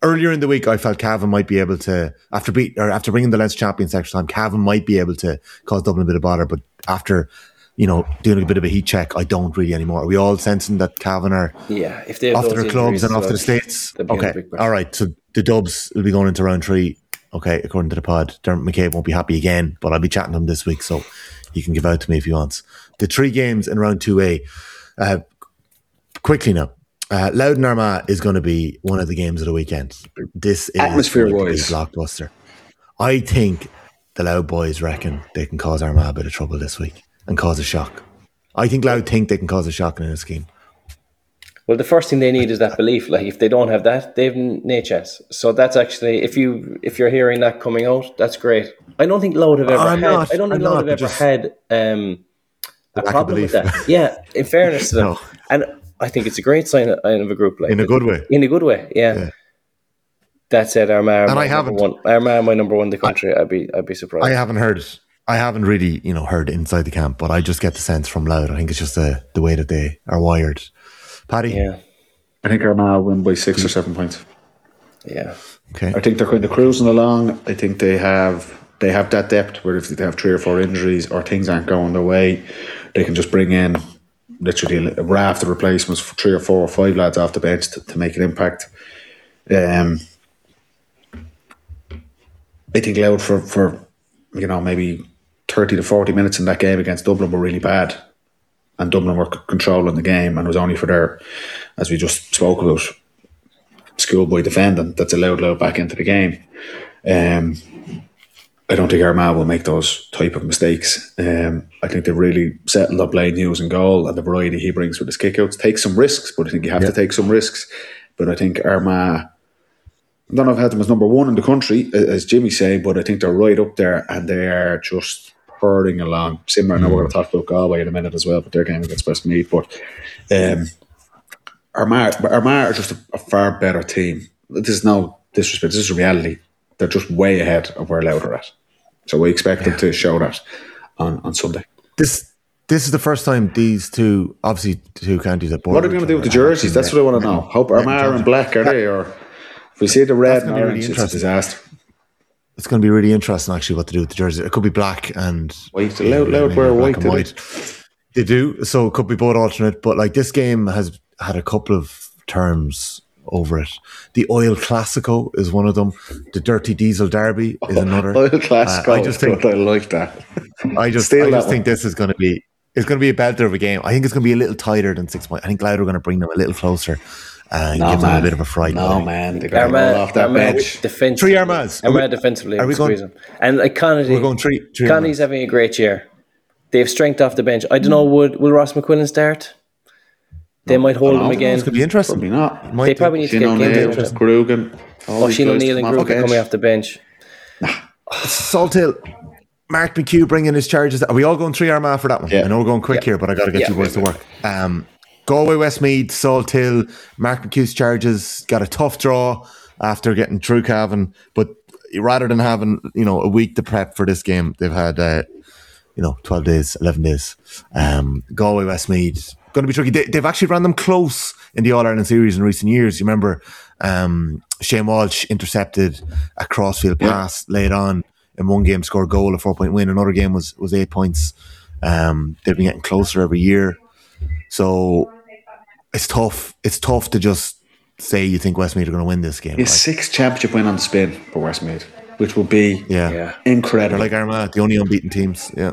earlier in the week, I felt Cavan might be able to, after beat or after bringing the Leinster champions extra time, Cavan might be able to cause Dublin a bit of bother. But after, you know, doing a bit of a heat check, I don't really anymore. Are we all sensing that Cavan are yeah, if they have off to those their clubs and injuries, off to the States? they'll be in a Okay, big mess. all right. So the Dubs will be going into round three. Okay, according to the pod, Dermot McCabe won't be happy again, but I'll be chatting to him this week, so he can give out to me if he wants. The three games in round two A. Uh, quickly now. Uh, Louth Armagh is going to be one of the games of the weekend. This is Atmosphere going to be wise. blockbuster. I think the Louth boys reckon they can cause Armagh a bit of trouble this week and cause a shock. I think Louth think they can cause a shock in a scheme. Well, the first thing they need is that belief. Like, if they don't have that, they have no chance. So that's actually, if you if you're hearing that coming out, that's great. I don't think Louth have ever I'm had. not, I don't think I'm Louth not, have ever just had um, a lack of problem with belief. that. Yeah, in fairness to them, No. and I think it's a great sign of, of a group like In a good way. In a good way, yeah. Yeah. That said, Armagh, And I my number haven't. one. Armagh, my number one in the country. I'd be, I'd be surprised. I haven't heard. I haven't really, you know, heard inside the camp, but I just get the sense from Louth. I think it's just the the way that they are wired. Paddy, Yeah, I think Armagh win by six or seven points. yeah. okay, I think they're kind of cruising along. I think they have they have that depth where if they have three or four injuries or things aren't going their way, they can just bring in literally a raft of replacements for three or four or five lads off the bench to, to make an impact. Um, I think Louth for, for you know maybe thirty to forty minutes in that game against Dublin were really bad, and Dublin were c- controlling the game, and it was only for their, as we just spoke about, schoolboy defending that's allowed Louth back into the game. Um, I don't think Armagh will make those type of mistakes. Um, I think they've really settled on Blaine Hughes in goal and the variety he brings with his kickouts. Take some risks, but I think you have Yeah. to take some risks. But I think Armagh, I don't know if I had them as number one in the country, as Jimmy's saying, but I think they're right up there and they are just hurrying along. Similar, I know we're going to talk about Galway in a minute as well, but their game against Westmeath. But um, Armagh, Armagh are just a, a far better team. This is no disrespect, this is reality. They're just way ahead of where Louth are at. So we expect them to show that on, on Sunday. this this is the first time these two, obviously two counties that border. What are they going to do with the jerseys? That's what I want to know. Hope Armagh and black, are they? Or if we see the red and gonna be really orange, it's a interesting. disaster. It's going to be really interesting, actually, what to do with the jersey. It could be black and White. Louth- Louth wear black white, and do they? white. They do, so it could be both alternate. But like this game has had a couple of terms over it. The Oil Classico is one of them. The Dirty Diesel Derby is another. Oil Classico. Uh, I just think I like that. I just, Steal I that just one. think this is going to be it's going to be a belter of a game. I think it's going to be a little tighter than six points. I think Louth are going to bring them a little closer and No, give them man. a bit of a fright. No, man. They got to roll Armagh, off that Armagh bench. defensively, Three Armaghs. Are we- Armagh defensively, are we going- squeeze them. And like Connery, We're going three. three Connie's Armaghs. having a great year. They have strength off the bench. I don't know, would will Ross McQuillan start? They might hold him again. It's going to be interesting. Probably not. Might They do. probably need to Shane get O'Neill, games out. Grugan. Oh, Shane O'Neill and Grugan coming off the bench. Salt Hill. Mark McHugh bringing his charges. Are we all going three Armagh for that one? Yeah. I know we're going quick Yeah. here, but I got to get Yeah. you boys to work. Um, Galway, Westmeath, Salt Hill. Mark McHugh's charges got a tough draw after getting through Cavan, but rather than having you know a week to prep for this game, they've had uh, you know twelve days, eleven days. Um, Galway, Westmeath going to be tricky. They, they've actually run them close in the All Ireland series in recent years. You remember um, Shane Walsh intercepted a crossfield Yeah. pass late on in one game, scored a goal, a four point win. Another game was was eight points. Um, they've been getting closer every year, so it's tough. It's tough to just say you think Westmeath are going to win this game. His Like, sixth championship win on the spin for Westmeath, which will be yeah. Yeah. incredible. They're like Armagh, the only unbeaten teams. Yeah.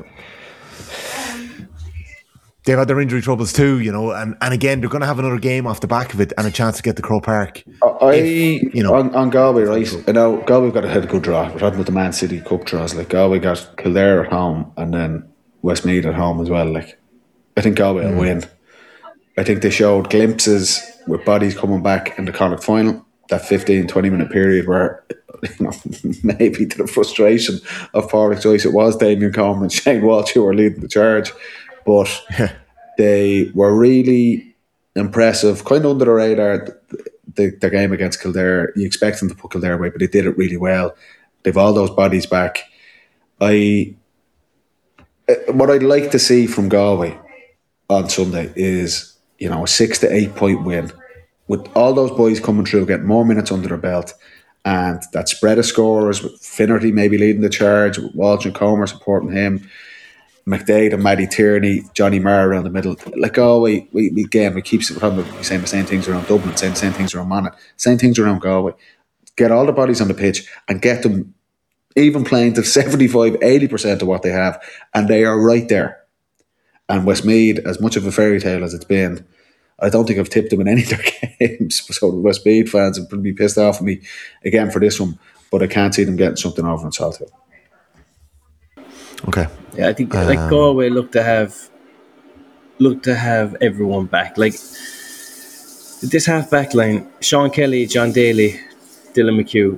They've had their injury troubles too, you know, and, and again, they're going to have another game off the back of it and a chance to get to Croke Park. I, If, you know- on, on Galway, right? I know Galway got a had a good draw. We're talking about the Man City Cup draws. Like Galway got Kildare at home and then Westmeath at home as well. Like I think Galway will win. I think they showed glimpses with bodies coming back in the Connacht final. That fifteen, twenty minute period where, you know, maybe to the frustration of Pádraig Joyce, it was Damien Coleman and Shane Walsh who were leading the charge. But they were really impressive, kind of under the radar. The, the game against Kildare, you expect them to put Kildare away, but they did it really well. They've all those bodies back. I uh, what I'd like to see from Galway on Sunday is, you know, a six to eight point win with all those boys coming through, getting more minutes under their belt, and that spread of scorers with Finnerty maybe leading the charge, with Walsh and Comer supporting him, McDade and Matty Tierney, Johnny Marr around the middle. Like, Galway, we, we again, we keep saying the same things around Dublin, saying the same things around Monaghan, same things around Galway. Get all the bodies on the pitch and get them even playing to seventy-five, eighty percent of what they have, and they are right there. And Westmeath, as much of a fairy tale as it's been, I don't think I've tipped them in any of their games. So the Westmeath fans will probably be pissed off at me again for this one, but I can't see them getting something over in Salt Hill. Okay. Yeah, I think um, like Galway look to have look to have everyone back. Like this half back line: Sean Kelly, John Daly, Dylan McHugh.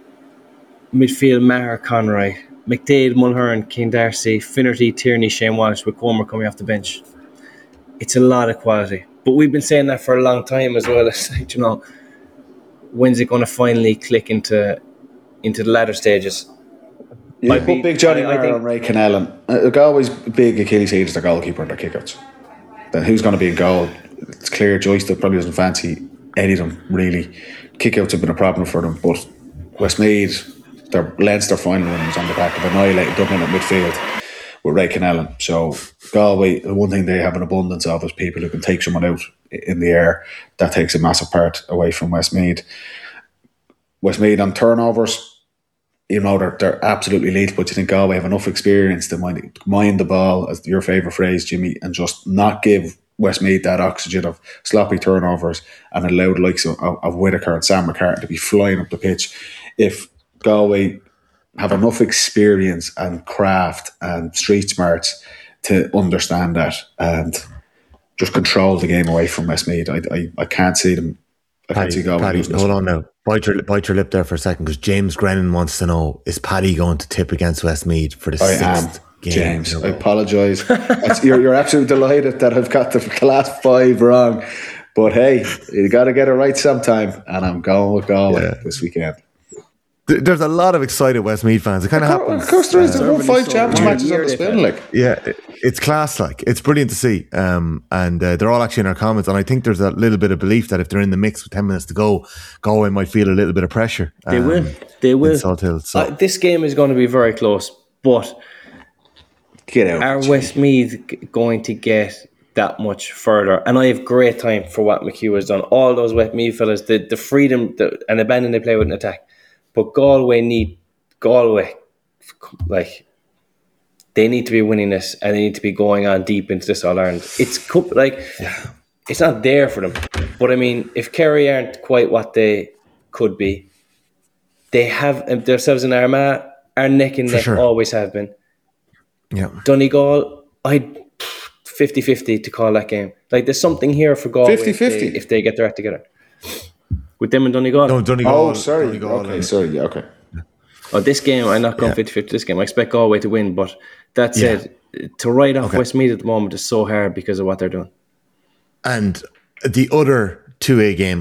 Midfield: Maher, Conroy, McDade, Mulhern, Keane Darcy, Finnerty, Tierney, Shane Walsh, with Comer coming off the bench. It's a lot of quality. But we've been saying that for a long time as well. It's like, you know, when's it going to finally click into into the latter stages? You I'd put be- big Johnny I- I Marr think- and Ray Cannellan. Uh, Galway's big Achilles heel is their goalkeeper and their kickouts. Then who's going to be in goal? It's clear Joyce that probably doesn't fancy any of them, really. Kickouts have been a problem for them, but Westmeath, their Leinster final run was on the back of annihilating Dublin at midfield with Ray Cannellan. So Galway, the one thing they have an abundance of is people who can take someone out in the air. That takes a massive part away from Westmeath. Westmeath on turnovers, you know, they're, they're absolutely lethal, but you think Galway have enough experience to mind, mind the ball, as your favourite phrase, Jimmy, and just not give Westmeath that oxygen of sloppy turnovers and allow the likes of, of, of Whittaker and Sam McCartan to be flying up the pitch. If Galway have enough experience and craft and street smarts to understand that and just control the game away from Westmeath, I, I, I can't see them. I can't see Paddy, Galway Paddy, losing this hold one. on now. Bite your, bite your lip there for a second, because James Grennan wants to know, is Paddy going to tip against Westmeath for the I sixth am, game? James. in a I row? apologise. It's- you're, you're absolutely delighted that I've got the last five wrong. But hey, you got to get it right sometime. And I'm going with Galway Yeah. this weekend. Th- There's a lot of excited Westmeath fans. It kind of happens. Of course there is. uh, There won five so championship one matches year on the they've spin. had. Like, Yeah, it- it's class. Like, it's brilliant to see. Um, and uh, they're all actually in our comments. And I think there's a little bit of belief that if they're in the mix with ten minutes to go, Galway might feel a little bit of pressure. They um, will. They in will. Salt Hill. So Uh, this game is going to be very close, but get out. are Jimmy. Westmeath g- going to get that much further? And I have great time for what McHugh has done. All those Westmeath fellas, the, the freedom the, and abandon they play with an attack. But Galway need, Galway, like, they need to be winning this and they need to be going on deep into this All Ireland. It's cup- like, it's not there for them. But I mean, if Kerry aren't quite what they could be, they have themselves in Armagh, are neck and neck, sure. always have been. yeah, Donegal, I'd fifty-fifty to call that game. Like, there's something here for Galway if they, fifty-fifty? if they get their act together. With them and Donegal. no, Donegal. Oh, sorry. Donegal Okay, and- sorry. Yeah, okay. Oh, this game, I'm not going fifty-fifty this game. I expect Galway to win, but that said, to write off Westmeath at the moment is so hard because of what they're doing. And the other two A game.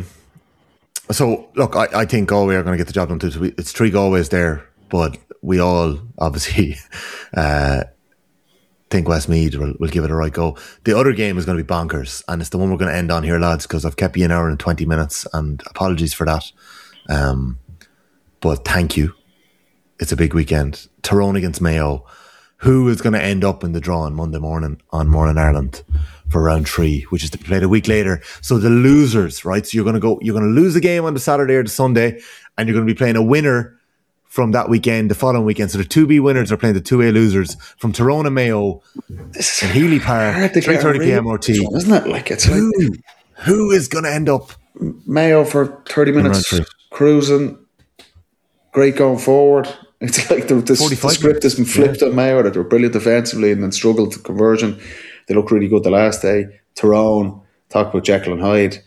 So, look, I, I think Galway are going to get the job done too. It's three Galways there, but we all obviously uh, think Westmeath will, will give it a right go. The other game is going to be bonkers, and it's the one we're going to end on here, lads, because I've kept you an hour and twenty minutes, and apologies for that. Um, but thank you. It's a big weekend. Tyrone against Mayo. Who is going to end up in the draw on Monday morning on Morning Ireland for round three, which is to be played a week later? So the losers, right? So you're going to go, you're going to lose a game on the Saturday or the Sunday, and you're going to be playing a winner from that weekend, the following weekend. So the two B winners are playing the two A losers from Tyrone and Mayo This in Healy Park, three thirty p.m. R T. Isn't it? Like, it's like Who, who is going to end up? Mayo for thirty minutes, round three. cruising, great going forward. It's like the, the, the forty-five script has been flipped on Mayo, that they're brilliant defensively and then struggled to conversion. They look really good the last day. Tyrone, talk about Jekyll and Hyde.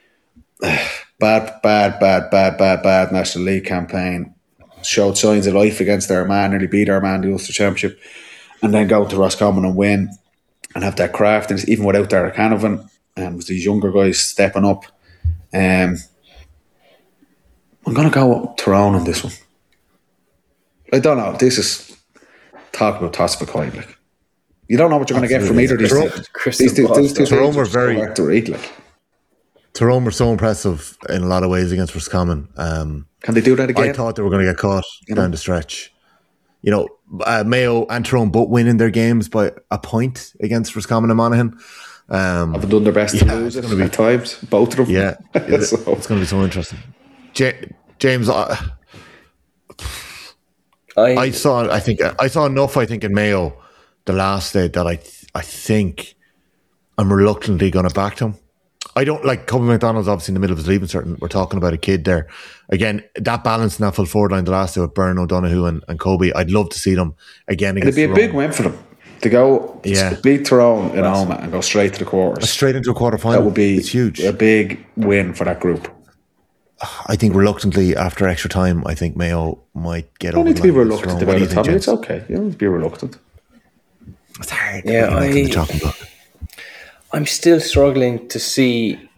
Bad, bad, bad, bad, bad, bad National League campaign. Showed signs of life against Armagh, nearly beat Armagh in the Ulster Championship, and then go to Roscommon and win and have that craft. And even without Derek Hanovan, and with these younger guys stepping up, um, I'm going to go with Tyrone on this one. I don't know. This is talk about toss of a coin. Like, you don't know what you're going to get from either of these Tyrone- teams. Crystal These two, ball these two stuff. Tyrone teams were are so very- hard to read. Like, Tyrone were so impressive in a lot of ways against Roscommon. Um, Can they do that again? I thought they were going to get caught You down know? the stretch. You know, uh, Mayo and Tyrone both winning their games by a point against Roscommon and Monaghan. Um, Haven't done their best yeah, to lose it's it gonna be- at times, both of them. yeah, it- So- it's going to be so interesting. J- James, uh, I, I saw. I think I saw enough. I think in Mayo the last day that I. I think I'm reluctantly going to back them. I don't like Kobe McDonald's obviously in the middle of his leaving cert. We're talking about a kid there. Again, that balance in that full forward line the last day with Byrne, O'Donoghue and, and Kobe. I'd love to see them again It'd against be a Tyrone. big win for them to go Yeah. beat Tyrone in Alma and go straight to the quarters. Straight into a quarter final. That would be it's huge. a big win for that group. I think reluctantly after extra time, I think Mayo might get You don't over need the to be line against reluctant Tyrone. What about do you it, think, Tommy. It's James? okay. You don't need to be reluctant. It's hard. Yeah, to be I- the chopping block. I'm still struggling to see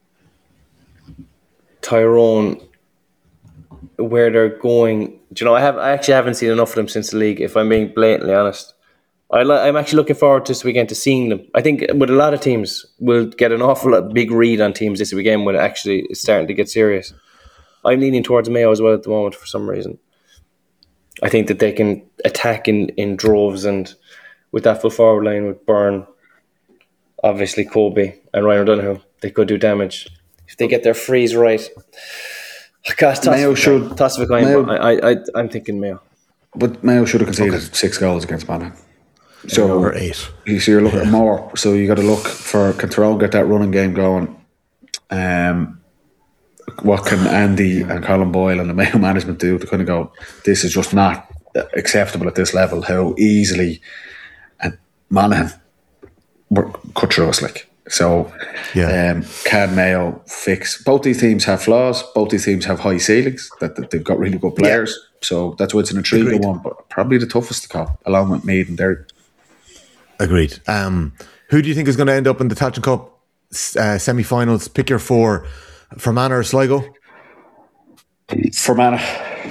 Tyrone where they're going. Do you know, I have I actually haven't seen enough of them since the league, if I'm being blatantly honest. I li- I'm actually looking forward to this weekend to seeing them. I think with a lot of teams, we'll get an awful lot big read on teams this weekend when it actually is starting to get serious. I'm leaning towards Mayo as well at the moment for some reason. I think that they can attack in, in droves, and with that full forward line with Byrne, obviously Kobe and Ryan O'Donoghue, they could do damage. If they get their freeze right. Gosh, toss Mayo of a should- coin, toss of a coin, Mayo- but I, I, I'm thinking Mayo. But Mayo should have conceded six goals against Monaghan. So Or eight. You so you're looking at more. So you got to look for, can Tyrone get that running game going? Um, what can Andy and Colin Boyle and the Mayo management do to kind of go, this is just not acceptable at this level? How easily and Monaghan were cut through us, like. So Yeah. um, can Mayo fix? Both these teams have flaws. Both these teams have high ceilings. That, that they've got really good players. So that's why it's an intriguing Agreed. one, but probably the toughest to call, along with Meath and Derry. Agreed. Um, who do you think is going to end up in the Tailteann Cup uh, semi-finals? Pick your four. Fermanagh or Sligo? Fermanagh.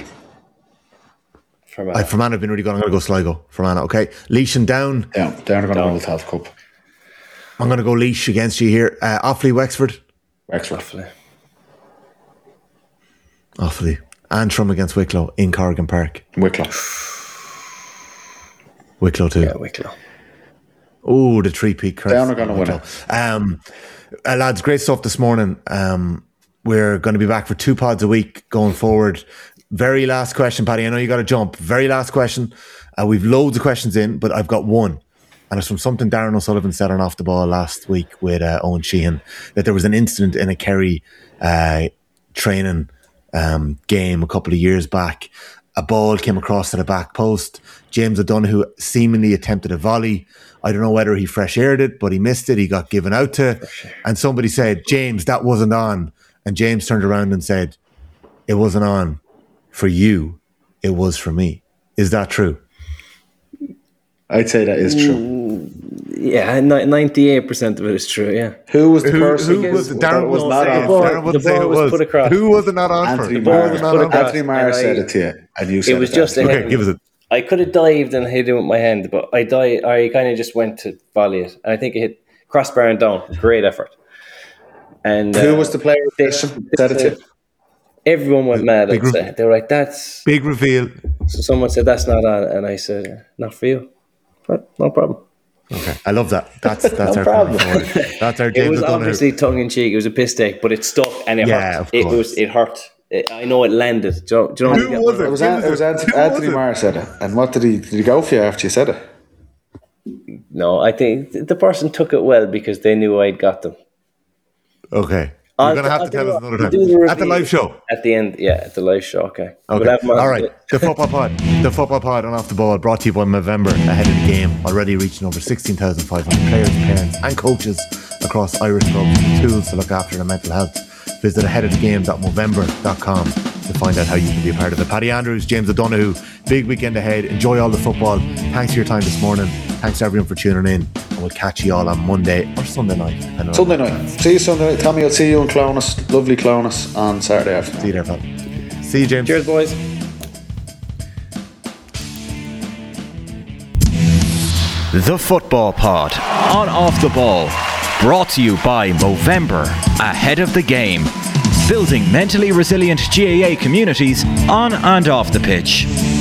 For Uh, Fermanagh have been really good. I'm going to go Sligo. Fermanagh, okay. Leash and Down. Down. Down are going to win the Tailteann Cup. I'm going to go Leash against you here. Uh, Offaly, Wexford. Wexford. Offaly. Antrim against Wicklow in Corrigan Park. Wicklow. Wicklow too. Yeah, Wicklow. Oh, the three-peat crest. Down are gonna win it. Um, uh, lads, great stuff this morning. Um, we're going to be back for two pods a week going forward. Very last question, Paddy. I know you got to jump. Very last question. Uh, we've loads of questions in, but I've got one. And it's from something Darren O'Sullivan said on Off the Ball last week with uh, Owen Sheehan, that there was an incident in a Kerry uh, training um, game a couple of years back. A ball came across to the back post. James O'Donoghue seemingly attempted a volley. I don't know whether he fresh aired it, but he missed it. He got given out to. And somebody said, James, that wasn't on. And James turned around and said, it wasn't on for you. It was for me. Is that true? I'd say that is true. Yeah, ninety-eight percent of it is true, yeah. Who was the Who, person? who was that Darren was was not saying? on? ball- Darren would the say ball it was was. put across. Who was it not on Anthony for? ball Marr. was Who put was it not on across. for? Anthony Marr and said I- it to you, and you said It was it just a after. Okay, hit. give us it. I could have dived and hit it with my hand, but I died. I kind of just went to volley it, and I think it hit crossbar and down. Great effort. And Who uh, was the player they- that said it to you? everyone went mad. Big I'd say. They were like, "That's." Big reveal. So someone said that's not on, and I said, "Not for you." But no problem. Okay, I love that. That's that's No our problem. plan forward. That's our It James was O'Donoghue. obviously tongue in cheek. It was a piss take, but it stuck and it Yeah, hurt. of It course. was. It hurt. It, I know it landed. Do you know? Do you know Who how to was get- it? It was, Who An- was it was it? Ant- Who was Anthony it? Marr said it. And what did he did he go for you after you said it? No, I think th- the person took it well because they knew I'd got them. Okay. You're I'll- going to have I'll to tell do us it. another We'll time. do the At the review live show. At the end, yeah, at the live show, okay. Okay. We'll have them on- All right. The Football Pod. The Football Pod on Off the Ball brought to you by Movember ahead of the game. Already reaching over sixteen thousand five hundred players, parents and coaches across Irish clubs with tools to look after their mental health. Visit ahead of the game dot movember dot com to find out how you can be a part of it. Paddy Andrews, James O'Donoghue, big weekend ahead. Enjoy all the football. Thanks for your time this morning. Thanks to everyone for tuning in. And we'll catch you all on Monday or Sunday night. depending on- Sunday night. See you Sunday night. Tommy, I'll see you in Clowness. Lovely Clowness on Saturday afternoon. See you there, pal. See you, James. Cheers, boys. The Football Pod on Off the Ball. Brought to you by Movember, ahead of the game. Building mentally resilient G A A communities on and off the pitch.